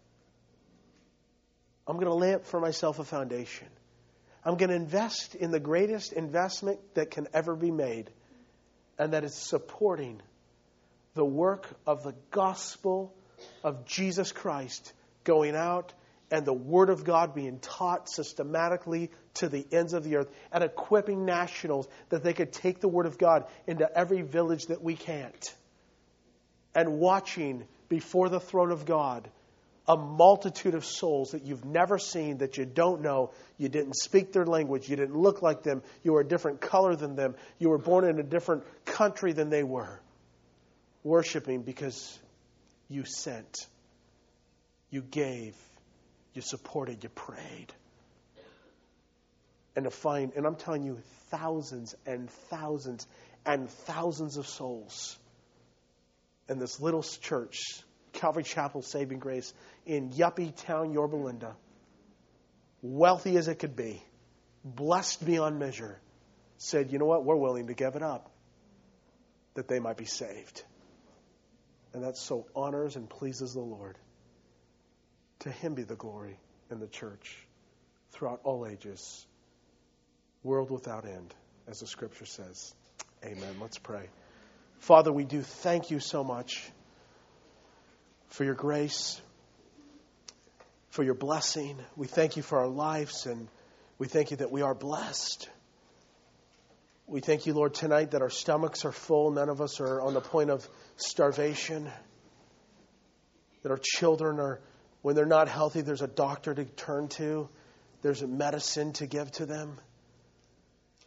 I'm going to lay up for myself a foundation. I'm going to invest in the greatest investment that can ever be made, and that is supporting the work of the gospel of Jesus Christ going out and the Word of God being taught systematically to the ends of the earth, and equipping nationals that they could take the Word of God into every village that we can't. And watching before the throne of God a multitude of souls that you've never seen, that you don't know. You didn't speak their language. You didn't look like them. You were a different color than them. You were born in a different country than they were. Worshiping because you sent. You gave. You supported. You prayed. And to find, and I'm telling you, thousands and thousands and thousands of souls in this little church, Calvary Chapel Saving Grace, in yuppie town, Yorba Linda, wealthy as it could be, blessed beyond measure, said, you know what, we're willing to give it up that they might be saved. And that so honors and pleases the Lord. To Him be the glory in the church throughout all ages, world without end, as the Scripture says. Amen. Let's pray. Father, we do thank you so much for your grace, for your blessing. We thank you for our lives, and we thank you that we are blessed. We thank you, Lord, tonight that our stomachs are full. None of us are on the point of starvation. That our children are, when they're not healthy, there's a doctor to turn to. There's a medicine to give to them.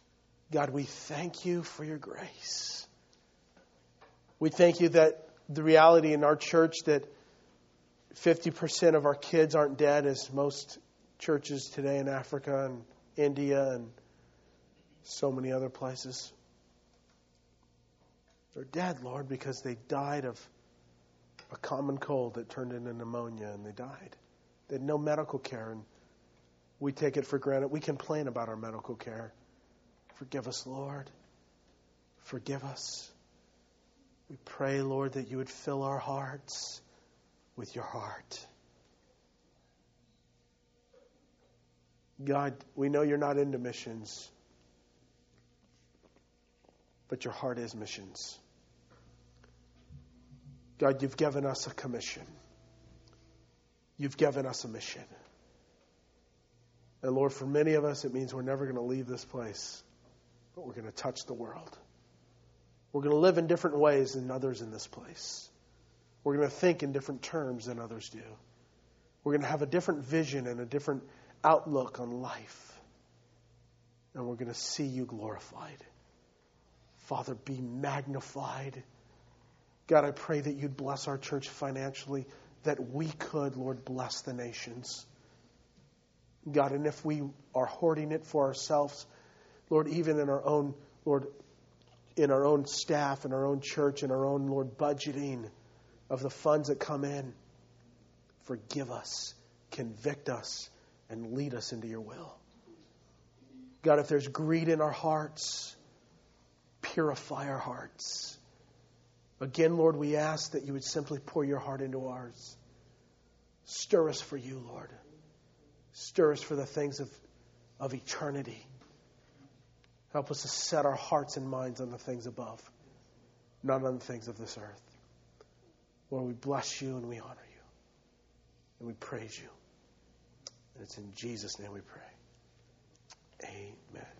God, we thank you for your grace. We thank you that the reality in our church that fifty percent of our kids aren't dead, as most churches today in Africa and India and so many other places. They're dead, Lord, because they died of a common cold that turned into pneumonia and they died. They had no medical care, and we take it for granted. We complain about our medical care. Forgive us, Lord. Forgive us. We pray, Lord, that you would fill our hearts with your heart. God, we know you're not into missions, but your heart is missions. God, you've given us a commission. You've given us a mission. And Lord, for many of us, it means we're never going to leave this place, but we're going to touch the world. We're going to live in different ways than others in this place. We're going to think in different terms than others do. We're going to have a different vision and a different outlook on life. And we're going to see you glorified. Father, be magnified. God, I pray that you'd bless our church financially, that we could, Lord, bless the nations. God, and if we are hoarding it for ourselves, Lord, even in our own, Lord, in our own staff, in our own church, in our own, Lord, budgeting of the funds that come in, forgive us, convict us, and lead us into your will. God, if there's greed in our hearts, purify our hearts. Again, Lord, we ask that you would simply pour your heart into ours. Stir us for you, Lord. Stir us for the things of, of eternity. Help us to set our hearts and minds on the things above, not on the things of this earth. Lord, we bless you and we honor you. And we praise you. And it's in Jesus' name we pray. Amen.